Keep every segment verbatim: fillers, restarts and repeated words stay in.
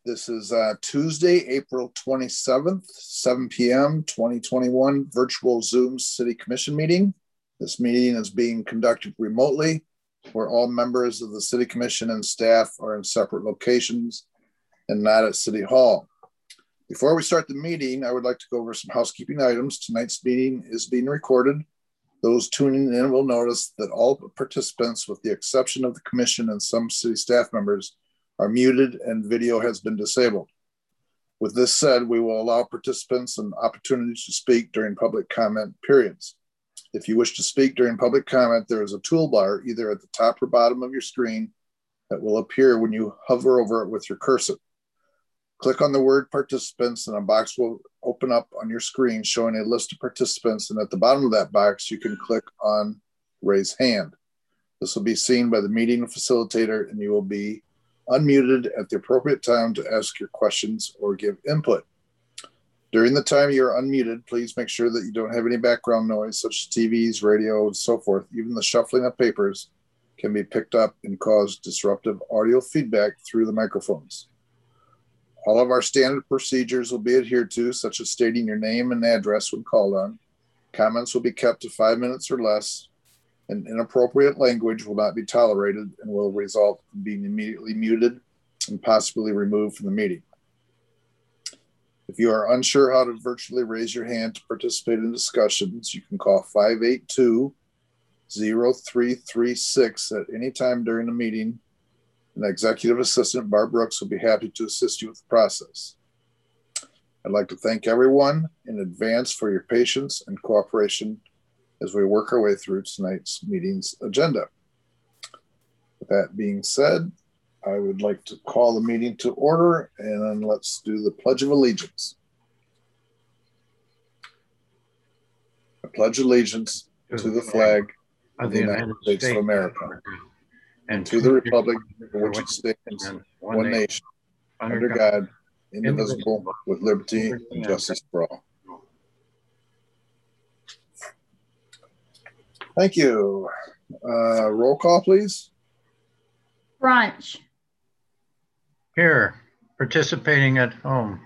This is uh, Tuesday, April twenty-seventh, seven p m, twenty twenty-one, virtual Zoom City Commission meeting. This meeting is being conducted remotely, where all members of the City Commission and staff are in separate locations and not at City Hall. Before we start the meeting, I would like to go over some housekeeping items. Tonight's meeting is being recorded. Those tuning in will notice that all participants, with the exception of the commission and some city staff members, are muted and video has been disabled. With this said, we will allow participants an opportunity to speak during public comment periods. If you wish to speak during public comment, there is a toolbar either at the top or bottom of your screen that will appear when you hover over it with your cursor. Click on the word participants and a box will open up on your screen showing a list of participants, and at the bottom of that box, you can click on raise hand. This will be seen by the meeting facilitator and you will be unmuted at the appropriate time to ask your questions or give input. During the time you're unmuted, please make sure that you don't have any background noise such as T Vs, radio, and so forth. Even the shuffling of papers can be picked up and cause disruptive audio feedback through the microphones. All of our standard procedures will be adhered to, such as stating your name and address when called on. Comments will be kept to five minutes or less, and inappropriate language will not be tolerated and will result in being immediately muted and possibly removed from the meeting. If you are unsure how to virtually raise your hand to participate in discussions, you can call five eight two, zero three three six at any time during the meeting. And Executive Assistant Barb Brooks will be happy to assist you with the process. I'd like to thank everyone in advance for your patience and cooperation as we work our way through tonight's meeting's agenda. With that being said, I would like to call the meeting to order, and then let's do the Pledge of Allegiance. I pledge allegiance to the flag of the United States of America and to the republic for which it stands, one nation, under God, indivisible, with liberty and justice for all. Thank you. Uh, roll call, please. Brunch. Here, participating at home.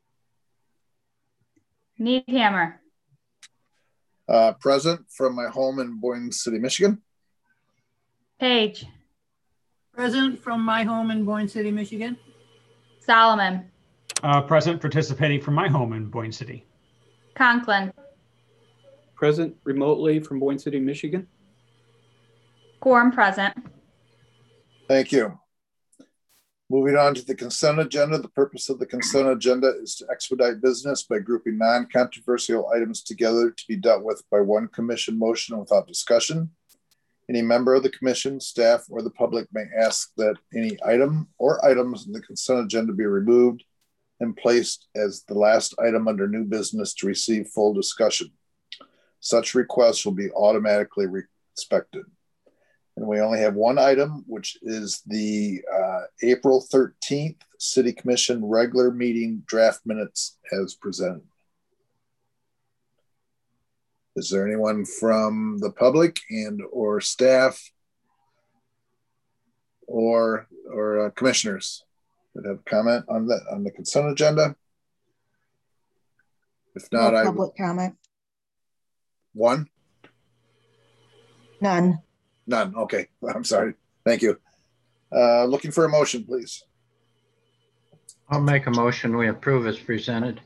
Needhammer. Uh, present from my home in Boyne City, Michigan. Page. Present from my home in Boyne City, Michigan. Solomon. Uh, present, participating from my home in Boyne City. Conklin. Present remotely from Boyne City, Michigan. Quorum present. Thank you. Moving on to the consent agenda. The purpose of the consent agenda is to expedite business by grouping non-controversial items together to be dealt with by one commission motion without discussion. Any member of the commission, staff, or the public may ask that any item or items in the consent agenda be removed and placed as the last item under new business to receive full discussion. Such requests will be automatically respected. And we only have one item, which is the uh, April thirteenth City Commission regular meeting draft minutes as presented. Is there anyone from the public and or staff or or uh, commissioners that have comment on the on the consent agenda? If not, no I public comment. One? None. None. Okay. I'm sorry. Thank you. Uh, looking for a motion, please. I'll make a motion we approve as presented.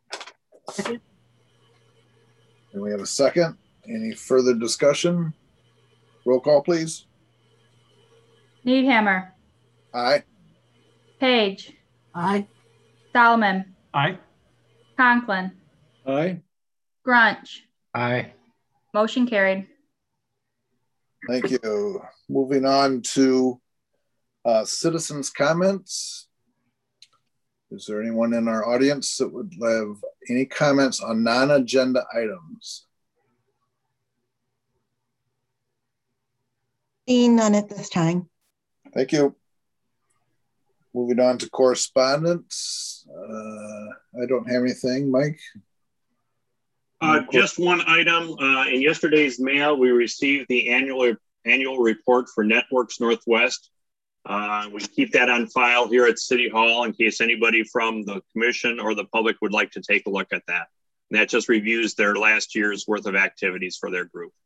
And we have a second. Any further discussion? Roll call, please. Needhammer. Aye. Page. Aye. Solomon. Aye. Conklin. Aye. Grunch. Aye. Motion carried. Thank you. Moving on to uh, citizens' comments. Is there anyone in our audience that would have any comments on non-agenda items? Seeing none at this time. Thank you. Moving on to correspondence. Uh, I don't have anything. Mike? Uh, just one item. Uh, in yesterday's mail, we received the annual annual report for Networks Northwest. Uh, we keep that on file here at City Hall in case anybody from the commission or the public would like to take a look at that. And that just reviews their last year's worth of activities for their group.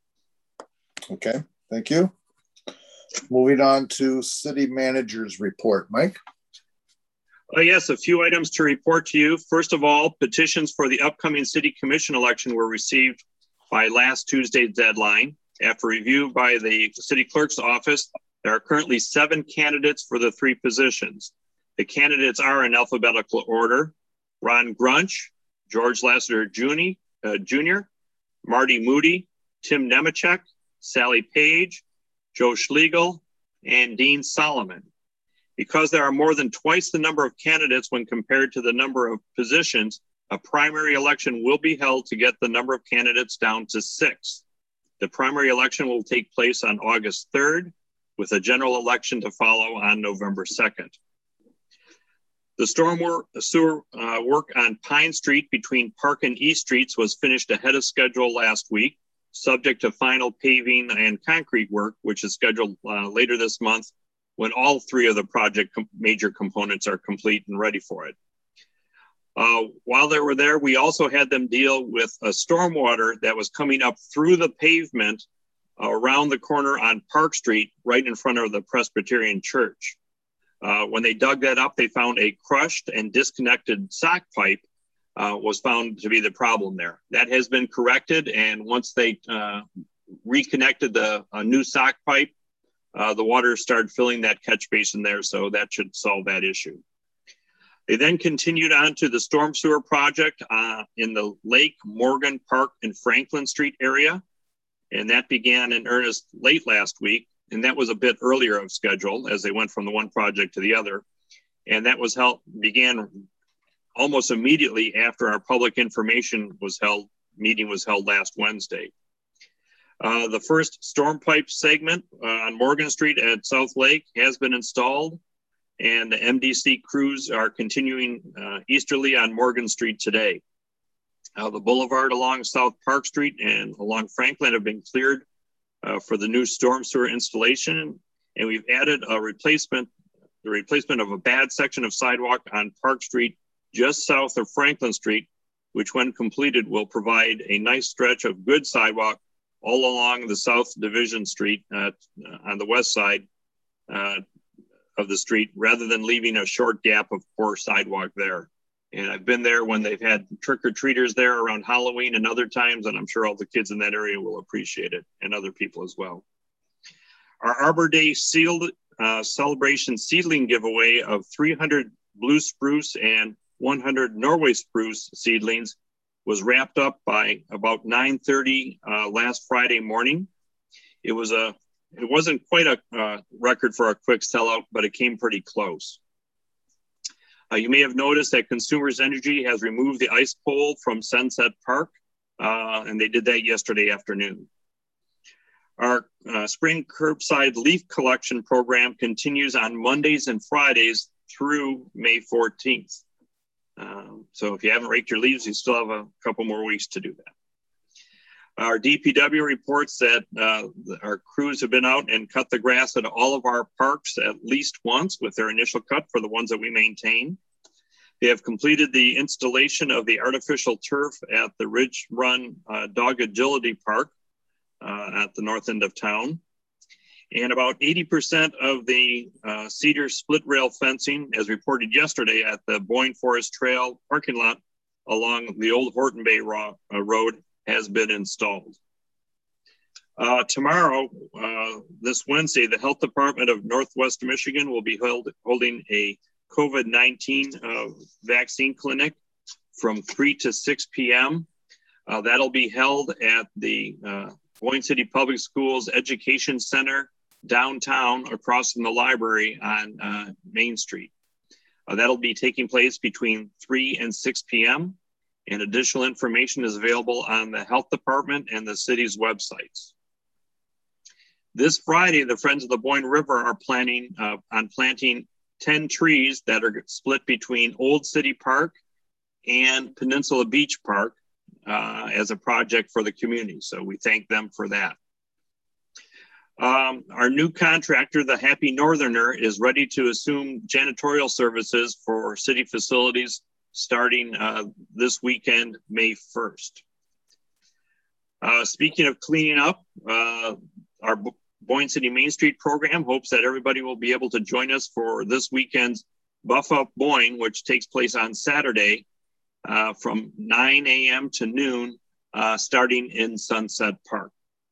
Okay, thank you. Moving on to city manager's report. Mike? Uh, yes, a few items to report to you. First of all, petitions for the upcoming city commission election were received by last Tuesday's deadline. After review by the city clerk's office, there are currently seven candidates for the three positions. The candidates are in alphabetical order: Ron Grunch, George Lassiter Junior, uh, Junior, Marty Moody, Tim Nemechek, Sally Page, Joe Schlegel, and Dean Solomon. Because there are more than twice the number of candidates when compared to the number of positions, a primary election will be held to get the number of candidates down to six. The primary election will take place on August third, with a general election to follow on November second. The storm work, sewer uh, work on Pine Street between Park and East Streets was finished ahead of schedule last week, subject to final paving and concrete work, which is scheduled uh, later this month when all three of the project com- major components are complete and ready for it. Uh, while they were there, we also had them deal with a stormwater that was coming up through the pavement uh, around the corner on Park Street, right in front of the Presbyterian Church. Uh, when they dug that up, they found a crushed and disconnected sock pipe uh, was found to be the problem there. That has been corrected, and once they uh, reconnected the uh, new sock pipe, uh, the water started filling that catch basin there, so that should solve that issue. They then continued on to the storm sewer project uh, in the Lake, Morgan, Park, and Franklin Street area, and that began in earnest late last week. And that was a bit earlier of schedule as they went from the one project to the other. And that was held, began almost immediately after our public information was held, meeting was held last Wednesday. Uh, the first storm pipe segment uh, on Morgan Street at South Lake has been installed, and the M D C crews are continuing uh, easterly on Morgan Street today. Uh, the boulevard along South Park Street and along Franklin have been cleared Uh, for the new storm sewer installation, and we've added a replacement, the replacement of a bad section of sidewalk on Park Street just south of Franklin Street, which when completed will provide a nice stretch of good sidewalk all along the South Division Street uh, on the west side uh, of the street, rather than leaving a short gap of poor sidewalk there. And I've been there when they've had trick-or-treaters there around Halloween and other times, and I'm sure all the kids in that area will appreciate it, and other people as well. Our Arbor Day sealed uh, celebration seedling giveaway of three hundred blue spruce and one hundred Norway spruce seedlings was wrapped up by about nine thirty uh, last Friday morning. It was a, it wasn't quite a uh, record for a quick sellout, but it came pretty close. Uh, you may have noticed that Consumers Energy has removed the ice pole from Sunset Park, uh, and they did that yesterday afternoon. Our uh, spring curbside leaf collection program continues on Mondays and Fridays through May fourteenth. Um, so if you haven't raked your leaves, you still have a couple more weeks to do that. Our D P W reports that uh, our crews have been out and cut the grass at all of our parks at least once with their initial cut for the ones that we maintain. They have completed the installation of the artificial turf at the Ridge Run uh, Dog Agility Park uh, at the north end of town. And about eighty percent of the uh, cedar split rail fencing, as reported yesterday at the Boyne Forest Trail parking lot along the old Horton Bay Ro- uh, Road, has been installed. Uh, tomorrow, uh, this Wednesday, the Health Department of Northwest Michigan will be held, holding a COVID nineteen uh, vaccine clinic from three to six p.m. Uh, that'll be held at the uh, Boyne City Public Schools Education Center downtown across from the library on uh, Main Street. Uh, that'll be taking place between three and six p.m. and additional information is available on the health department and the city's websites. This Friday, the Friends of the Boyne River are planning uh, on planting ten trees that are split between Old City Park and Peninsula Beach Park uh, as a project for the community. So we thank them for that. Um, our new contractor, the Happy Northerner, is ready to assume janitorial services for city facilities starting uh, this weekend, May first. Uh, speaking of cleaning up, uh, our Boyne City Main Street program hopes that everybody will be able to join us for this weekend's Buff Up Boyne, which takes place on Saturday uh, from nine A M to noon, uh, starting in Sunset Park.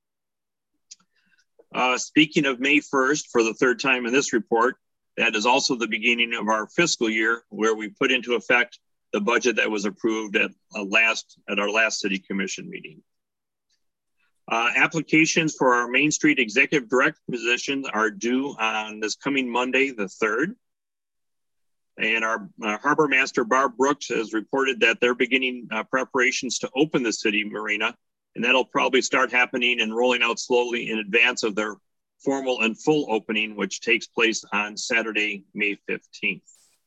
Uh, speaking of May first, for the third time in this report, that is also the beginning of our fiscal year, where we put into effect the budget that was approved at, uh, last, at our last City Commission meeting. Uh, applications for our Main Street Executive Director positions are due on this coming Monday, the third. And our uh, Harbor Master Barb Brooks has reported that they're beginning uh, preparations to open the city marina. And that'll probably start happening and rolling out slowly in advance of their formal and full opening, which takes place on Saturday, May fifteenth.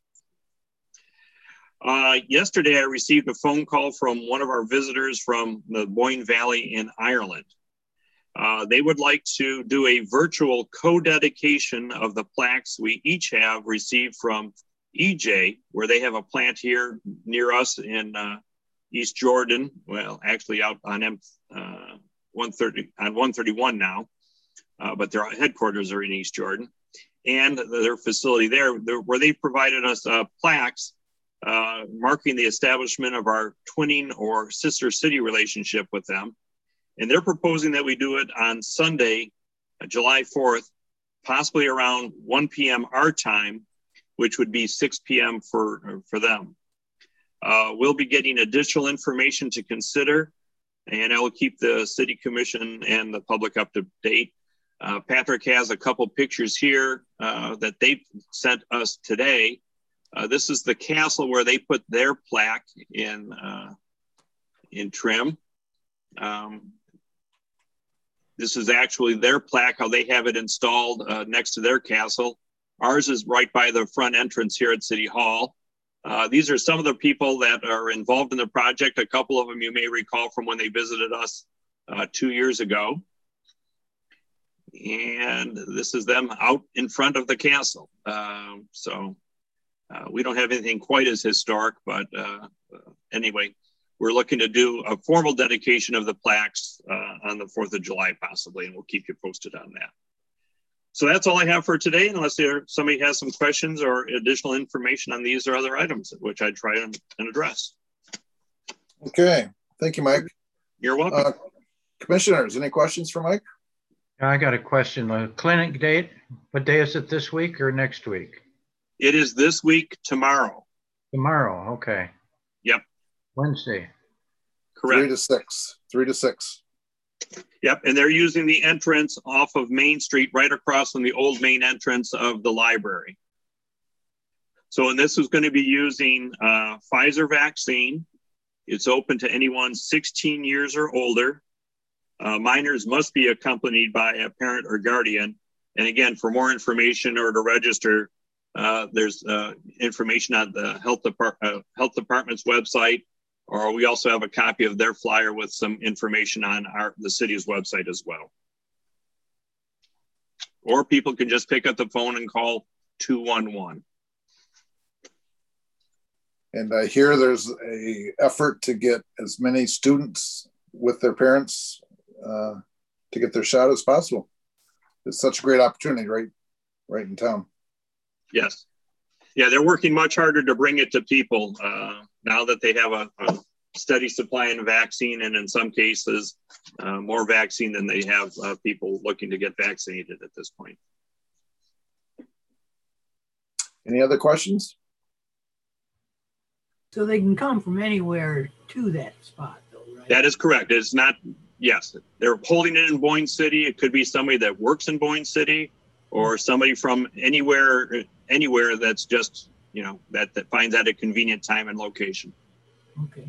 Uh, yesterday, I received a phone call from one of our visitors from the Boyne Valley in Ireland. Uh, they would like to do a virtual co-dedication of the plaques we each have received from E J, where they have a plant here near us in uh, East Jordan. Well, actually out on M uh, one thirty on one thirty-one now, uh, but their headquarters are in East Jordan, and their facility there, where they provided us uh, plaques uh, marking the establishment of our twinning or sister city relationship with them. And they're proposing that we do it on Sunday, uh, July fourth, possibly around one P M our time, which would be six P M for for them. Uh, we'll be getting additional information to consider, and I will keep the City Commission and the public up to date. Uh, Patrick has a couple pictures here uh, that they sent us today. Uh, this is the castle where they put their plaque in, uh, in trim. Um, this is actually their plaque, how they have it installed uh, next to their castle. Ours is right by the front entrance here at City Hall. Uh, these are some of the people that are involved in the project. A couple of them you may recall from when they visited us uh, two years ago. And this is them out in front of the castle. Uh, so uh, we don't have anything quite as historic, but uh, uh, anyway, we're looking to do a formal dedication of the plaques uh, on the fourth of July possibly, and we'll keep you posted on that. So that's all I have for today, unless there, somebody has some questions or additional information on these or other items, which I'd try and, and address. Okay, thank you, Mike. You're welcome. Uh, commissioners, any questions for Mike? I got a question. The clinic date, what day is it, this week or next week? It is this week, tomorrow. Tomorrow, okay. Yep. Wednesday. Correct. Three to six, three to six. Yep, and they're using the entrance off of Main Street right across from the old main entrance of the library. So, and this is going to be using uh, Pfizer vaccine. It's open to anyone sixteen years or older. Uh, minors must be accompanied by a parent or guardian. And again, for more information or to register, uh, there's uh, information on the health, Depart uh, health department's website. Or we also have a copy of their flyer with some information on our the city's website as well. Or people can just pick up the phone and call two one one. And I hear there's a effort to get as many students with their parents uh, to get their shot as possible. It's such a great opportunity, right, right in town. Yes. Yeah, they're working much harder to bring it to people uh, now that they have a, a steady supply of vaccine, and in some cases, uh, more vaccine than they have uh, people looking to get vaccinated at this point. Any other questions? So they can come from anywhere to that spot, though, right? That is correct. It's not, yes, they're holding it in Boyne City. It could be somebody that works in Boyne City or somebody from anywhere, anywhere that's just, you know, that, that finds that a convenient time and location. Okay.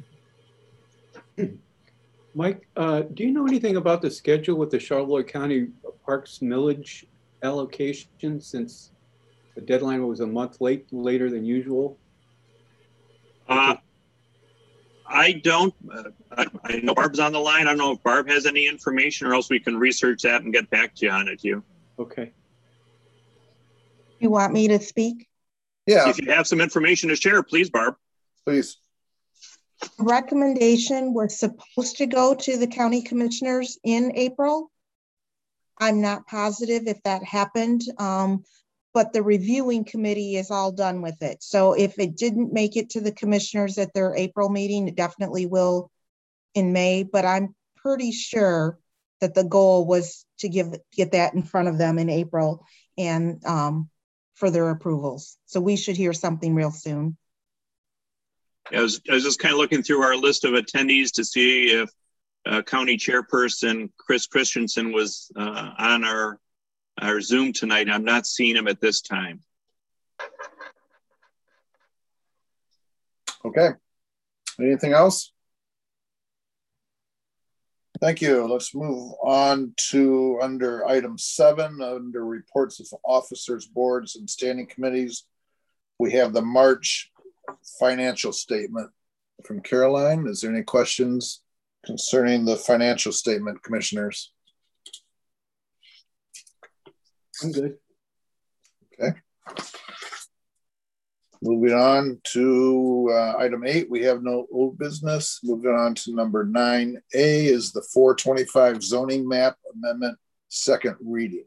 Mike, uh, do you know anything about the schedule with the Charlevoix County Parks millage allocation, since the deadline was a month late, later than usual? Uh, I don't, uh, I, I know Barb's on the line. I don't know if Barb has any information, or else we can research that and get back to you on it, you. Okay. You want me to speak? Yeah, If you have some information to share, please, Barb. please. Recommendation was supposed to go to the county commissioners in April. I'm not positive if that happened, um, but the reviewing committee is all done with it. So if it didn't make it to the commissioners at their April meeting, it definitely will in May, but I'm pretty sure that the goal was to give get that in front of them in April and um, for their approvals. So we should hear something real soon. I was, I was just kind of looking through our list of attendees to see if uh, County Chairperson Chris Christensen was uh, on our, our Zoom tonight. I'm not seeing him at this time. Okay. Anything else? Thank you. Let's move on to under item seven, under reports of officers, boards, and standing committees. We have the March financial statement from Caroline. Is there any questions concerning the financial statement, commissioners? I'm good. Okay. Moving on to uh, item eight, we have no old business. Moving on to number nine A is the four twenty-five zoning map amendment, second reading.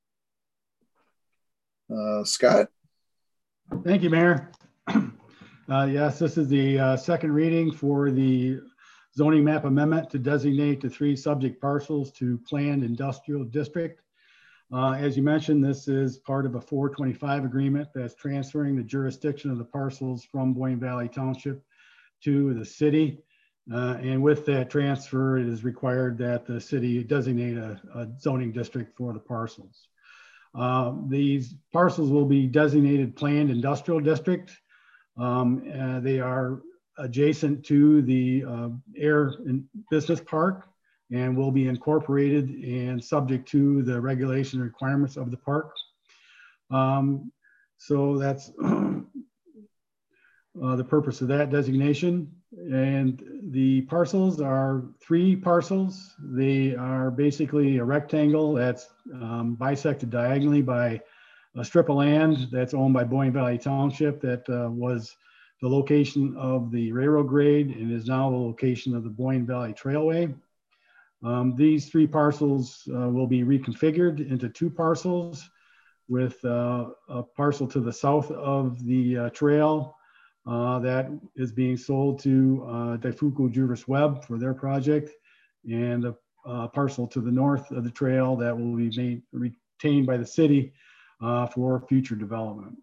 Uh, Scott? Thank you, Mayor. Uh, yes, this is the uh, second reading for the zoning map amendment to designate the three subject parcels to planned industrial district. Uh, as you mentioned, this is part of a four twenty-five agreement that's transferring the jurisdiction of the parcels from Boyne Valley Township to the city. Uh, and with that transfer, it is required that the city designate a, a zoning district for the parcels. Uh, these parcels will be designated planned industrial district. Um, uh, they are adjacent to the uh, Air and Business Park, and will be incorporated and subject to the regulation requirements of the park. Um, so that's uh, the purpose of that designation. And the parcels are three parcels. They are basically a rectangle that's um, bisected diagonally by a strip of land that's owned by Boyne Valley Township that uh, was the location of the railroad grade and is now the location of the Boyne Valley Trailway. Um, these three parcels uh, will be reconfigured into two parcels with uh, a parcel to the south of the uh, trail uh, that is being sold to uh, Daifuku Juris Webb for their project, and a, a parcel to the north of the trail that will be made, retained by the city uh, for future development.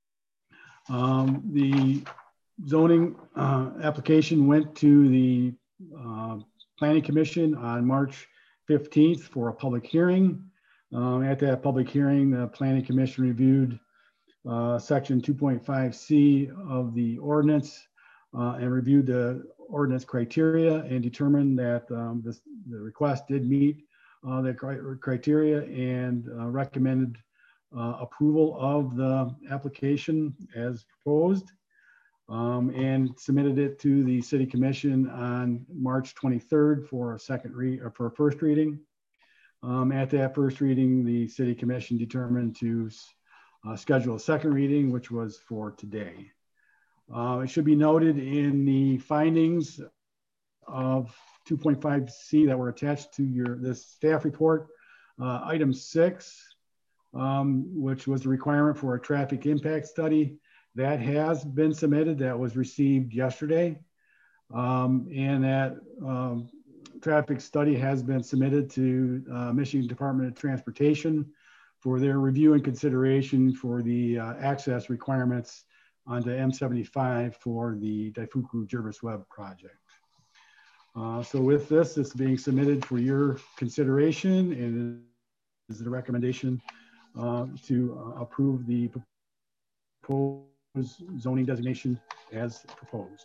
Um, the zoning uh, application went to the uh, Planning Commission on March fifteenth for a public hearing. Um, at that public hearing, the Planning Commission reviewed uh, section two point five C of the ordinance uh, and reviewed the ordinance criteria and determined that um, this, the request did meet uh, the criteria and uh, recommended uh, approval of the application as proposed. Um, and submitted it to the City Commission on March twenty-third for a second read or for a first reading. Um, at that first reading, the City Commission determined to uh, schedule a second reading, which was for today. Uh, it should be noted in the findings of two point five C that were attached to your this staff report, uh, item six, um, which was the requirement for a traffic impact study. That has been submitted. That was received yesterday. Um, and that um, traffic study has been submitted to uh, Michigan Department of Transportation for their review and consideration for the uh, access requirements onto M seventy-five for the Daifuku Juris Webb project. Uh, so with this, it's being submitted for your consideration, and is the recommendation uh, to uh, approve the proposed zoning designation as proposed.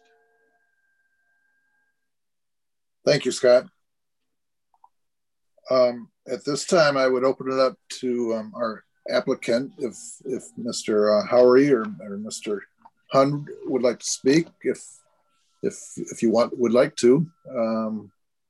Thank you, Scott. Um, at this time, I would open it up to um, our applicant, if if Mister Uh, Howery or, or Mister Hund would like to speak. If if if you want would like to. Um,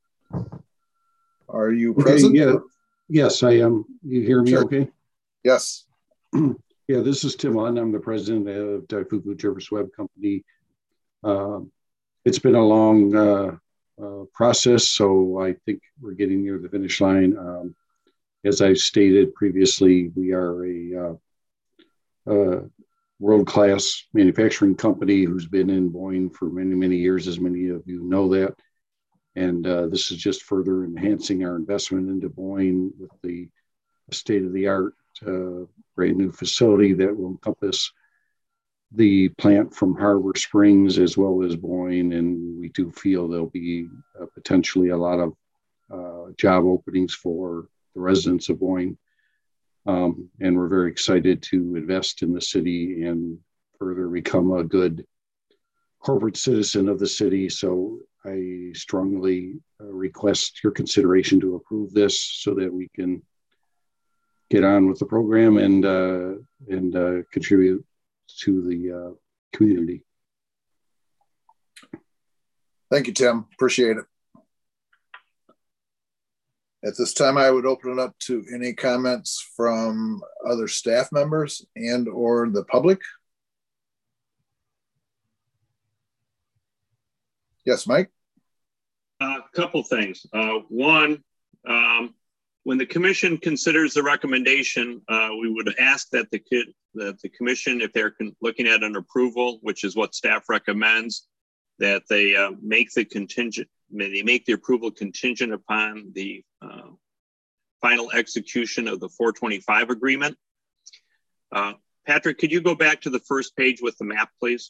are you Okay, present? yeah. Yes, I am. You hear me Sure. okay? Yes. Yeah, this is Tim Lund. I'm the president of Daifuku Jervis Web Company. Uh, it's been a long uh, uh, process, so I think we're getting near the finish line. Um, as I've stated previously, we are a uh, uh, world-class manufacturing company who's been in Boyne for many, many years, as many of you know that. And uh, this is just further enhancing our investment into Boyne with the state-of-the-art uh, brand new facility that will encompass the plant from Harbor Springs as well as Boyne. And we do feel there'll be uh, potentially a lot of uh, job openings for the residents of Boyne. Um, and we're very excited to invest in the city and further become a good corporate citizen of the city. So I strongly uh, request your consideration to approve this so that we can get on with the program and uh, and uh, contribute to the uh, community. Thank you, Tim. Appreciate it. At this time, I would open it up to any comments from other staff members and or the public. Yes, Mike? A uh, couple things. Uh, one, um, when the commission considers the recommendation, uh, we would ask that the, that the commission, if they're looking at an approval, which is what staff recommends, that they uh, make the contingent, they make the approval contingent upon the uh, final execution of the four twenty-five agreement. Uh, Patrick, could you go back to the first page with the map, please?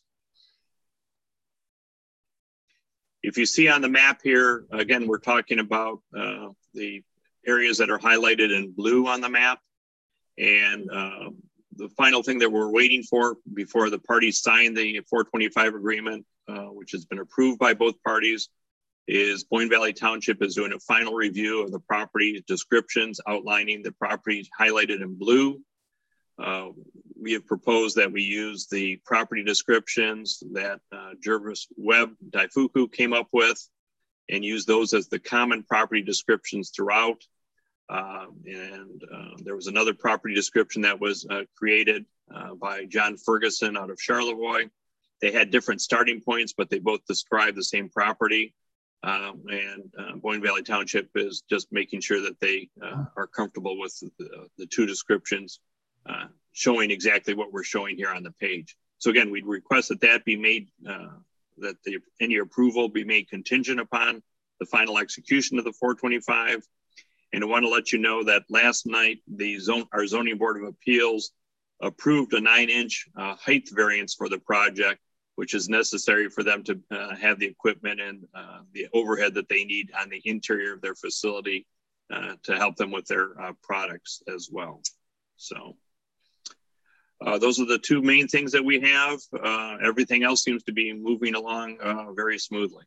If you see on the map here, again, we're talking about uh, the areas that are highlighted in blue on the map. And uh, the final thing that we're waiting for before the parties sign the four twenty-five agreement, uh, which has been approved by both parties, is Boyne Valley Township is doing a final review of the property descriptions outlining the properties highlighted in blue. Uh, we have proposed that we use the property descriptions that uh, Jervis Web Daifuku came up with and use those as the common property descriptions throughout. Uh, and uh, there was another property description that was uh, created uh, by John Ferguson out of Charlevoix. They had different starting points, but they both describe the same property. Um, and uh, Boyne Valley Township is just making sure that they uh, are comfortable with the, the two descriptions uh, showing exactly what we're showing here on the page. So again, we'd request that that be made, uh, that the, any approval be made contingent upon the final execution of the four twenty-five. And I want to let you know that last night, the zone, our zoning board of appeals approved a nine inch uh, height variance for the project, which is necessary for them to uh, have the equipment and uh, the overhead that they need on the interior of their facility uh, to help them with their uh, products as well. So uh, those are the two main things that we have. Uh, everything else seems to be moving along uh, very smoothly.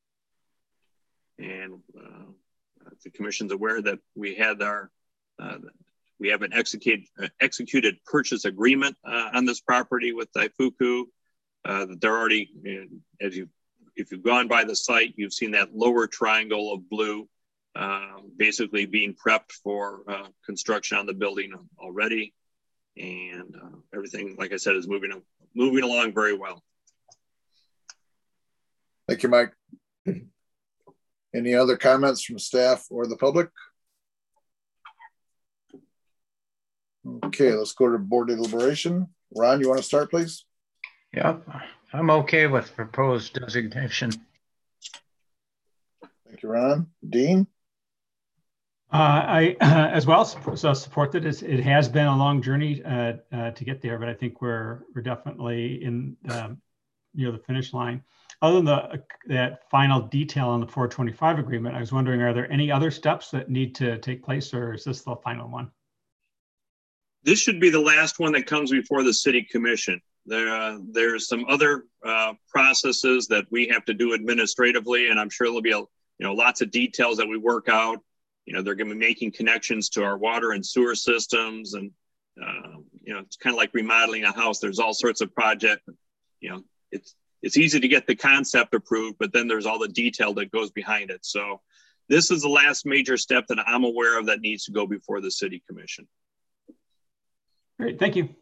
And uh, the commission's aware that we had our, uh, we have an executed, uh, executed purchase agreement uh, on this property with Daifuku. Uh, they're already, as you, if you've gone by the site, you've seen that lower triangle of blue, uh, basically being prepped for uh, construction on the building already. And uh, everything, like I said, is moving, moving along very well. Thank you, Mike. Any other comments from staff or the public? Okay, let's go to board deliberation. Ron, you want to start, please? Yep, I'm okay with proposed designation. Thank you, Ron. Dean? Uh, I, uh, as well, so support that. It's, it has been a long journey uh, uh, to get there, but I think we're we're definitely in um, near the finish line. Other than the that final detail on the four twenty-five agreement, I was wondering, are there any other steps that need to take place, or is this the final one? This should be the last one that comes before the city commission. There, uh, there's some other uh, processes that we have to do administratively, and I'm sure there'll be a, you know, lots of details that we work out. You know, they're going to be making connections to our water and sewer systems, and uh, you know, it's kind of like remodeling a house. There's all sorts of projects. You know, it's it's easy to get the concept approved, but then there's all the detail that goes behind it. So this is the last major step that I'm aware of that needs to go before the city commission. Great, thank you.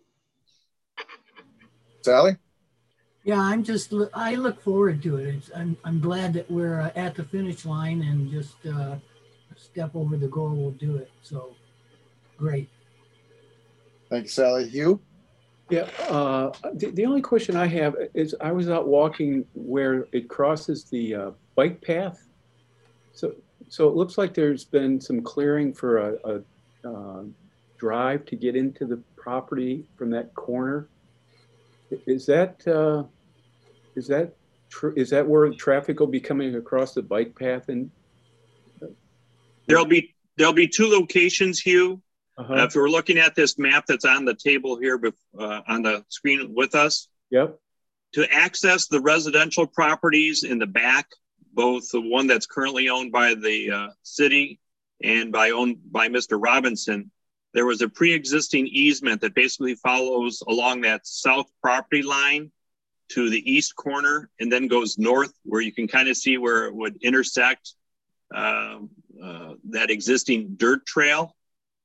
Sally? Yeah, I'm just, I look forward to it. It's, I'm, I'm glad that we're uh, at the finish line, and just uh, a step over the goal will do it. So great. Thank you, Sally. Hugh? Yeah, uh, the, the only question I have is I was out walking where it crosses the uh, bike path. So, so it looks like there's been some clearing for a, a uh, drive to get into the property from that corner. Is that uh, is that true? Is that where traffic will be coming across the bike path? And there'll be there'll be two locations, Hugh. Uh-huh. Uh, if we're looking at this map that's on the table here uh, on the screen with us, yep. To access the residential properties in the back, both the one that's currently owned by the uh, city and by owned by Mister Robinson, there was a pre-existing easement that basically follows along that south property line to the east corner and then goes north, where you can kind of see where it would intersect uh, uh, that existing dirt trail.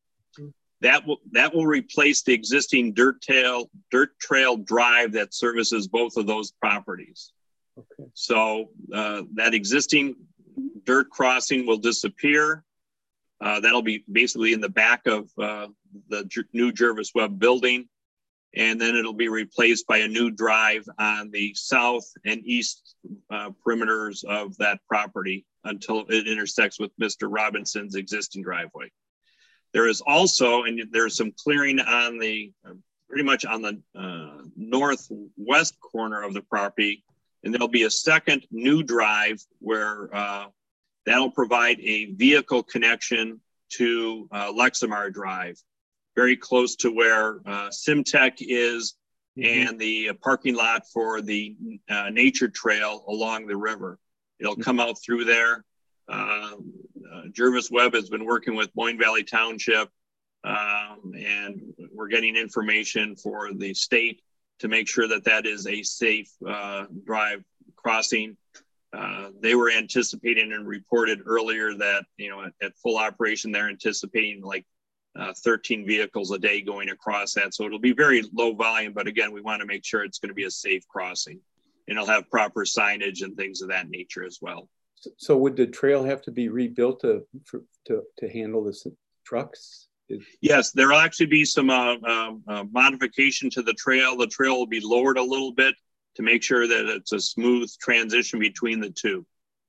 That will that will replace the existing dirt trail dirt trail drive that services both of those properties. Okay. So uh, that existing dirt crossing will disappear. Uh, that'll be basically in the back of uh, the J- new Jervis Webb building, and then it'll be replaced by a new drive on the south and east uh, perimeters of that property until it intersects with Mister Robinson's existing driveway. There is also, and there's some clearing on the, uh, pretty much on the uh, northwest corner of the property, and there'll be a second new drive where uh, that'll provide a vehicle connection to uh, Lexamar Drive, very close to where uh, Simtech is, mm-hmm. and the parking lot for the uh, nature trail along the river. It'll mm-hmm. come out through there. Uh, uh, Jervis Webb has been working with Moyne Valley Township, um, and we're getting information for the state to make sure that that is a safe uh, drive crossing. Uh, they were anticipating and reported earlier that, you know, at, at full operation, they're anticipating like uh, thirteen vehicles a day going across that. So it'll be very low volume, but again, we want to make sure it's going to be a safe crossing, and it'll have proper signage and things of that nature as well. So would the trail have to be rebuilt to for, to, to handle the trucks? Is... Yes, there will actually be some uh, uh, uh, modification to the trail. The trail will be lowered a little bit to make sure that it's a smooth transition between the two.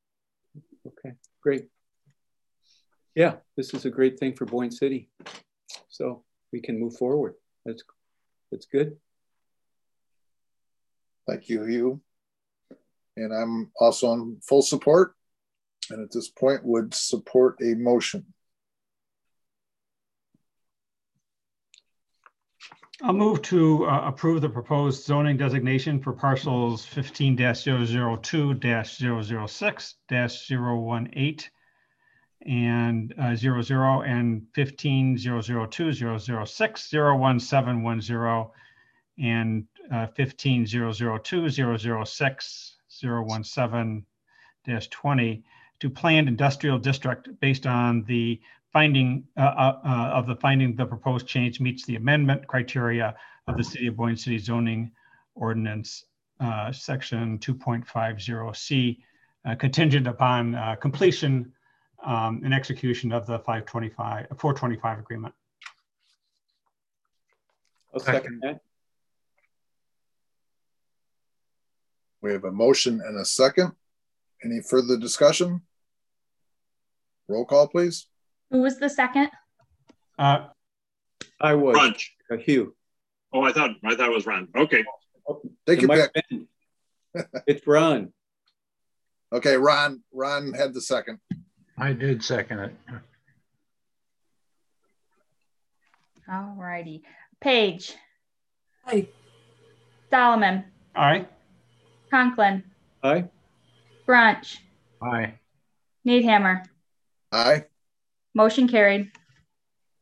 Okay, great. Yeah, this is a great thing for Boyne City. So we can move forward. That's, that's good. Thank you, Hugh. And I'm also in full support, and at this point would support a motion. I'll move to uh, approve the proposed zoning designation for parcels fifteen dash zero zero two dash zero zero six dash zero one eight and uh, zero zero and fifteen zero zero two zero zero six zero one seven one zero and uh, fifteen zero zero two zero zero six zero one seven dash twenty to planned industrial district based on the finding uh, uh, of the finding the proposed change meets the amendment criteria of the City of Boyne City zoning ordinance uh, section two point five zero C, uh, contingent upon uh, completion um, and execution of the five twenty-five, four twenty-five agreement. I'll second that. We have a motion and a second. Any further discussion? Roll call, please. Who was the second? Uh, I was. Crunch. Uh, Hugh. Oh, I thought I thought it was Ron. Okay. Oh, Take your pick. It's Ron. Okay, Ron. Ron had the second. I did second it. All righty. Page. Aye. Solomon. aye. Conklin. Aye. Brunch. Aye. Needhammer. Aye. Motion carried.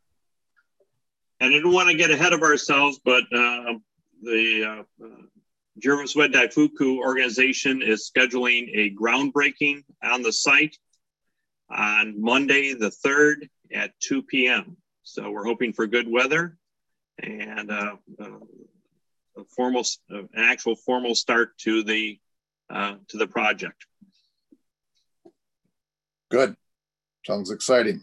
And I didn't want to get ahead of ourselves, but uh, the uh, Jervis Wed Daifuku organization is scheduling a groundbreaking on the site on Monday, the third at two p m So we're hoping for good weather and uh, uh, a formal, uh, an actual formal start to the uh, to the project. Good. Sounds exciting.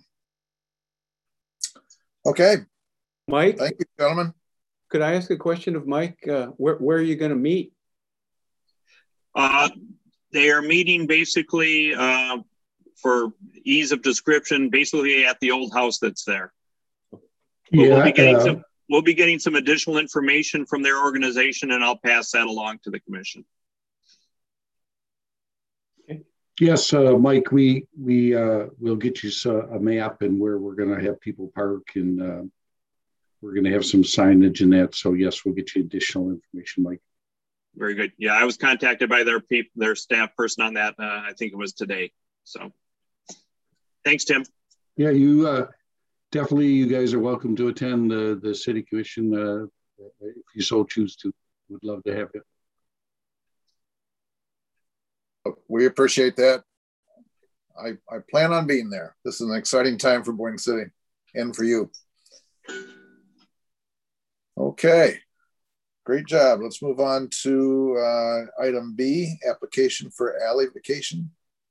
Okay. Mike, Thank you, gentlemen. could I ask a question of Mike? Uh, where, where are you going to meet? Uh, they are meeting basically uh, for ease of description, basically at the old house that's there. But Yeah, we'll be getting uh, some. We'll be getting some additional information from their organization, and I'll pass that along to the commission. yes, uh, Mike, we, we, uh, we'll get you so- a map and where we're gonna have people park and, uh, we're gonna have some signage in that. So yes, we'll get you additional information, Mike. Very good. Yeah, I was contacted by their people, their staff person on that. Uh, I think it was today. So, thanks, Tim. Yeah, you, uh, definitely, you guys are welcome to attend the, the city commission, uh, if you so choose to. Would love to have you. We appreciate that. I, I plan on being there. This is an exciting time for Boyne City and for you. Okay, great job. Let's move on to uh, item B, application for alley vacation.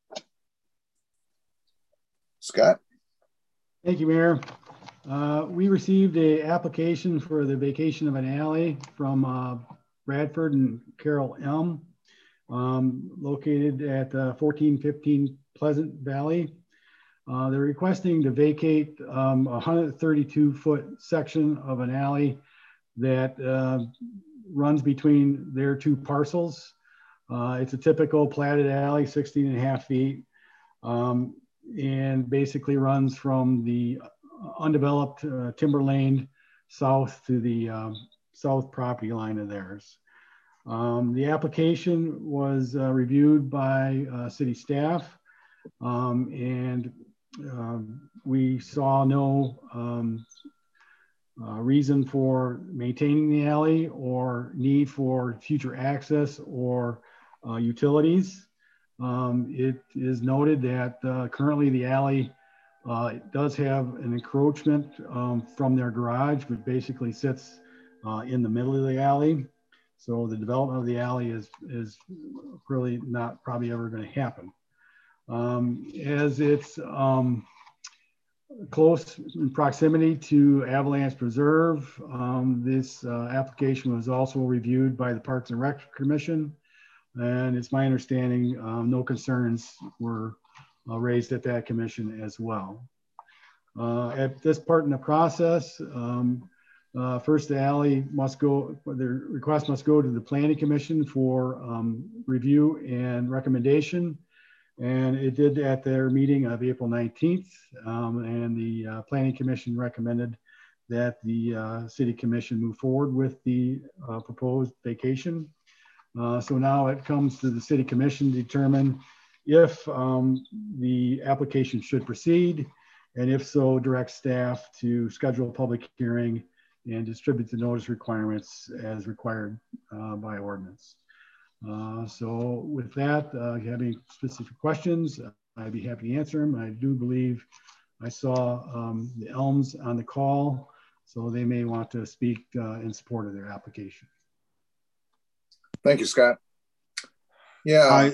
Scott? Thank you, Mayor. Uh, we received a application for the vacation of an alley from uh, Bradford and Carol Elm, um, located at uh, fourteen fifteen Pleasant Valley. Uh, they're requesting to vacate um, a one hundred thirty-two foot section of an alley that uh, runs between their two parcels. Uh, it's a typical platted alley, sixteen and a half feet, um, and basically runs from the undeveloped uh, timber lane south to the um, south property line of theirs. Um, the application was uh, reviewed by uh, city staff, um, and um, we saw no um, uh, reason for maintaining the alley or need for future access or uh, utilities. Um, it is noted that uh, currently the alley uh, does have an encroachment um, from their garage, but basically sits uh, in the middle of the alley. So the development of the alley is, is really not probably ever going to happen. Um, as it's um, close in proximity to Avalanche Preserve, um, this uh, application was also reviewed by the Parks and Rec Commission. And it's my understanding um, no concerns were uh, raised at that commission as well. Uh, at this part in the process, um, uh, first the alley must go, the request must go to the Planning Commission for um, review and recommendation. And it did at their meeting of April nineteenth. Um, and the uh, Planning Commission recommended that the uh, City Commission move forward with the uh, proposed vacation. Uh, so now it comes to the City Commission to determine if um, the application should proceed, and if so, direct staff to schedule a public hearing and distribute the notice requirements as required uh, by ordinance. Uh, so with that, uh, if you have any specific questions, I'd be happy to answer them. I do believe I saw um, the Elms on the call, so they may want to speak uh, in support of their application. Thank you, Scott. Yeah. Hi,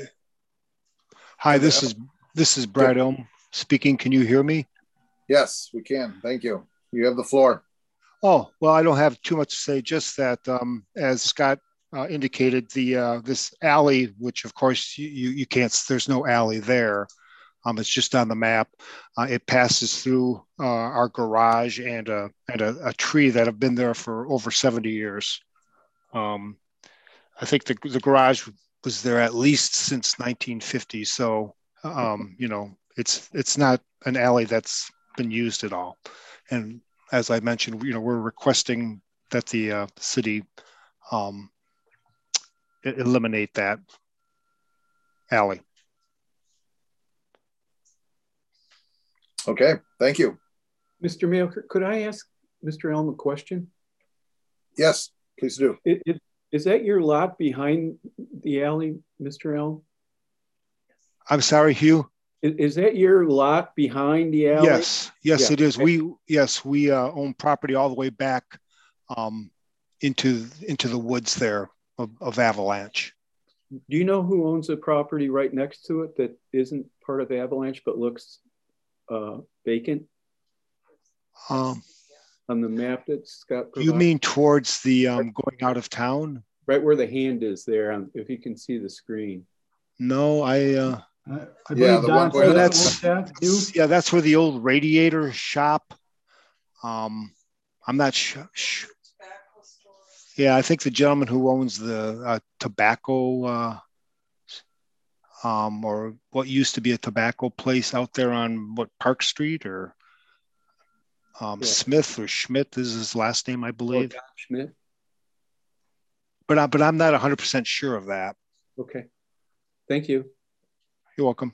Hi. This is this is Brad Elm speaking. Can you hear me? Yes, we can. Thank you. You have the floor. Oh, well, I don't have too much to say. Just that, um, as Scott uh, indicated, the uh, this alley, which of course you you can't. There's no alley there. Um, it's just on the map. Uh, it passes through uh, our garage and a and a, a tree that have been there for over seventy years. Um, I think the, the garage was there at least since nineteen fifty. So, um, you know, it's it's not an alley that's been used at all. And as I mentioned, you know, we're requesting that the uh, city um, eliminate that alley. Okay, thank you. Mister Mayor, could I ask Mister Elm a question? Yes, please do. It, it, Is that your lot behind the alley, Mister L? I'm sorry, Hugh. Is, is that your lot behind the alley? Yes, yes, Yeah. it is. We yes, we uh, own property all the way back um, into into the woods there of, of Avalanche. Do you know who owns the property right next to it that isn't part of Avalanche but looks uh, vacant? Um, on the map that Scott provided? You mean towards the um, going out of town? Right where the hand is there, um, if you can see the screen. No, I. Uh, I, I Yeah, believe the Don one where Smith that's- owns that, you? yeah, that's where the old radiator shop. Um, I'm not sure. Sh- yeah, I think the gentleman who owns the uh, tobacco, uh, um, or what used to be a tobacco place out there on what Park Street or um, Yeah. Smith or Schmidt is his last name, I Oh, believe. Don Schmidt. But I, but I'm not one hundred percent sure of that. Okay. Thank you. You're welcome.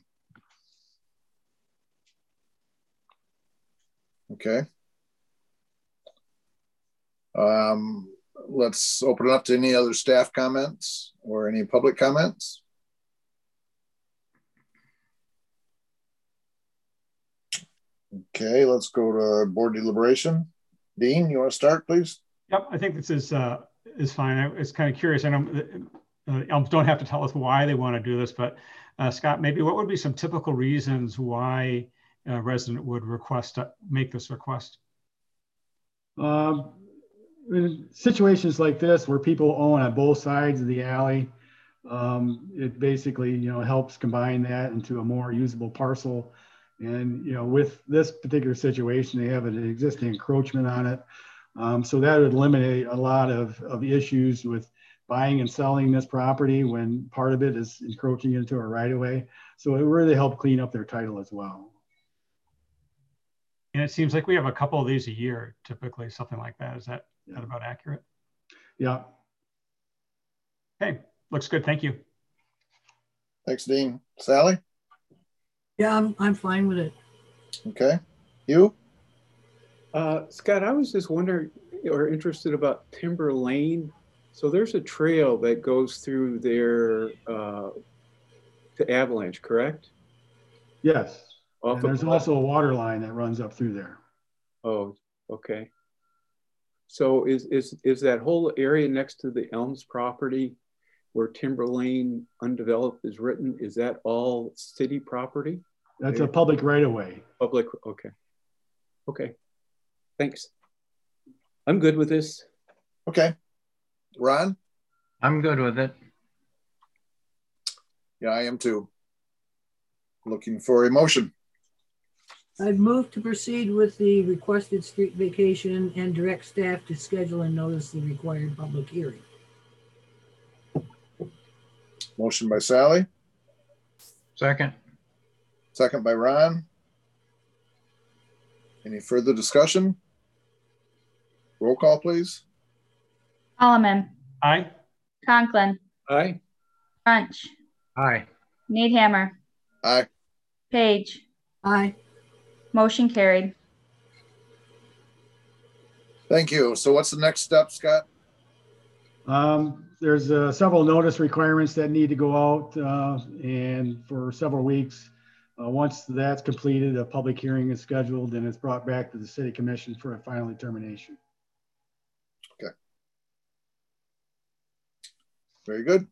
Okay. Um, let's open it up to any other staff comments or any public comments. Okay, let's go to board deliberation. Dean, you want to start, please? Yep, I think this is uh, is fine. I was kind of curious. I know uh, Elms don't have to tell us why they want to do this, but uh, Scott, maybe what would be some typical reasons why a resident would request to make this request? Um, in situations like this where people own on both sides of the alley, um, it basically, you know, helps combine that into a more usable parcel. And, you know, with this particular situation, they have an existing encroachment on it. Um, so that would eliminate a lot of, of issues with buying and selling this property when part of it is encroaching into a right of way. So it really helped clean up their title as well. And it seems like we have a couple of these a year, typically, something like that. Is that, Yeah. that about accurate? Yeah. Okay, looks good. Thank you. Thanks, Dean. Sally? Yeah, I'm, I'm fine with it. Okay. You? Uh, Scott, I was just wondering or interested about Timber Lane. So there's a trail that goes through there uh, to Avalanche, correct? Yes. Off And of- there's also a water line that runs up through there. Oh, okay. So is is is that whole area next to the Elms property where Timber Lane undeveloped is written, is that all city property? That's a public right of way. Public, okay. Okay, thanks. I'm good with this. Okay. Ron? I'm good with it. Yeah, I am too. Looking for a motion. I'd move to proceed with the requested street vacation and direct staff to schedule and notice the required public hearing. Motion by Sally, Second. second by Ron. Any further discussion? Roll call, please. Holloman, Aye. Conklin, Aye. French, Aye. Needhammer, Aye. Page. Aye. Motion carried. Thank you. So what's the next step, Scott? Um, there's uh, several notice requirements that need to go out uh, and for several weeks. Uh, once that's completed, a public hearing is scheduled and it's brought back to the city commission for a final determination. Okay. Very good.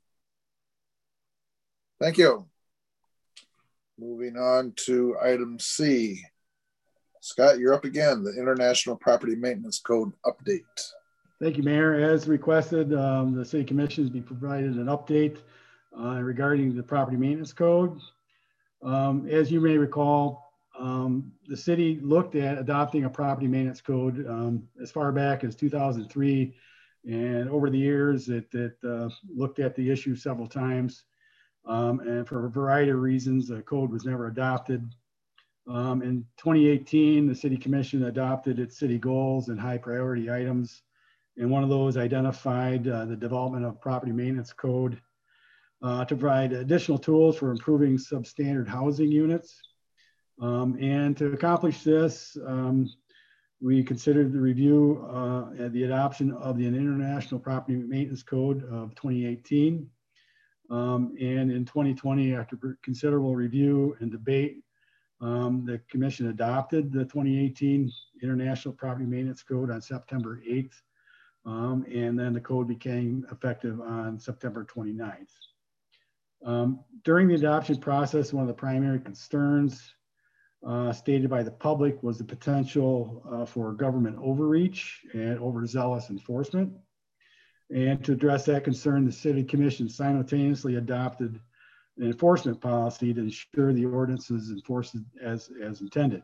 Thank you. Moving on to item C. Scott, you're up again, the International Property Maintenance Code update. Thank you, Mayor. As requested, um, the city commission has been provided an update uh, regarding the property maintenance code. Um, as you may recall, um, the city looked at adopting a property maintenance code um, as far back as two thousand three. And over the years, it, it uh, looked at the issue several times. Um, and for a variety of reasons, the code was never adopted. Um, in twenty eighteen, the city commission adopted its city goals and high priority items. And one of those identified uh, the development of property maintenance code uh, to provide additional tools for improving substandard housing units. Um, and to accomplish this, um, we considered the review uh, and the adoption of the International Property Maintenance Code of twenty eighteen. Um, and in twenty twenty, after considerable review and debate, um, the commission adopted the twenty eighteen International Property Maintenance Code on September eighth. Um, and then the code became effective on September twenty-ninth. Um, during the adoption process, one of the primary concerns uh, stated by the public was the potential uh, for government overreach and overzealous enforcement. And to address that concern, the City Commission simultaneously adopted an enforcement policy to ensure the ordinance is enforced as, as intended.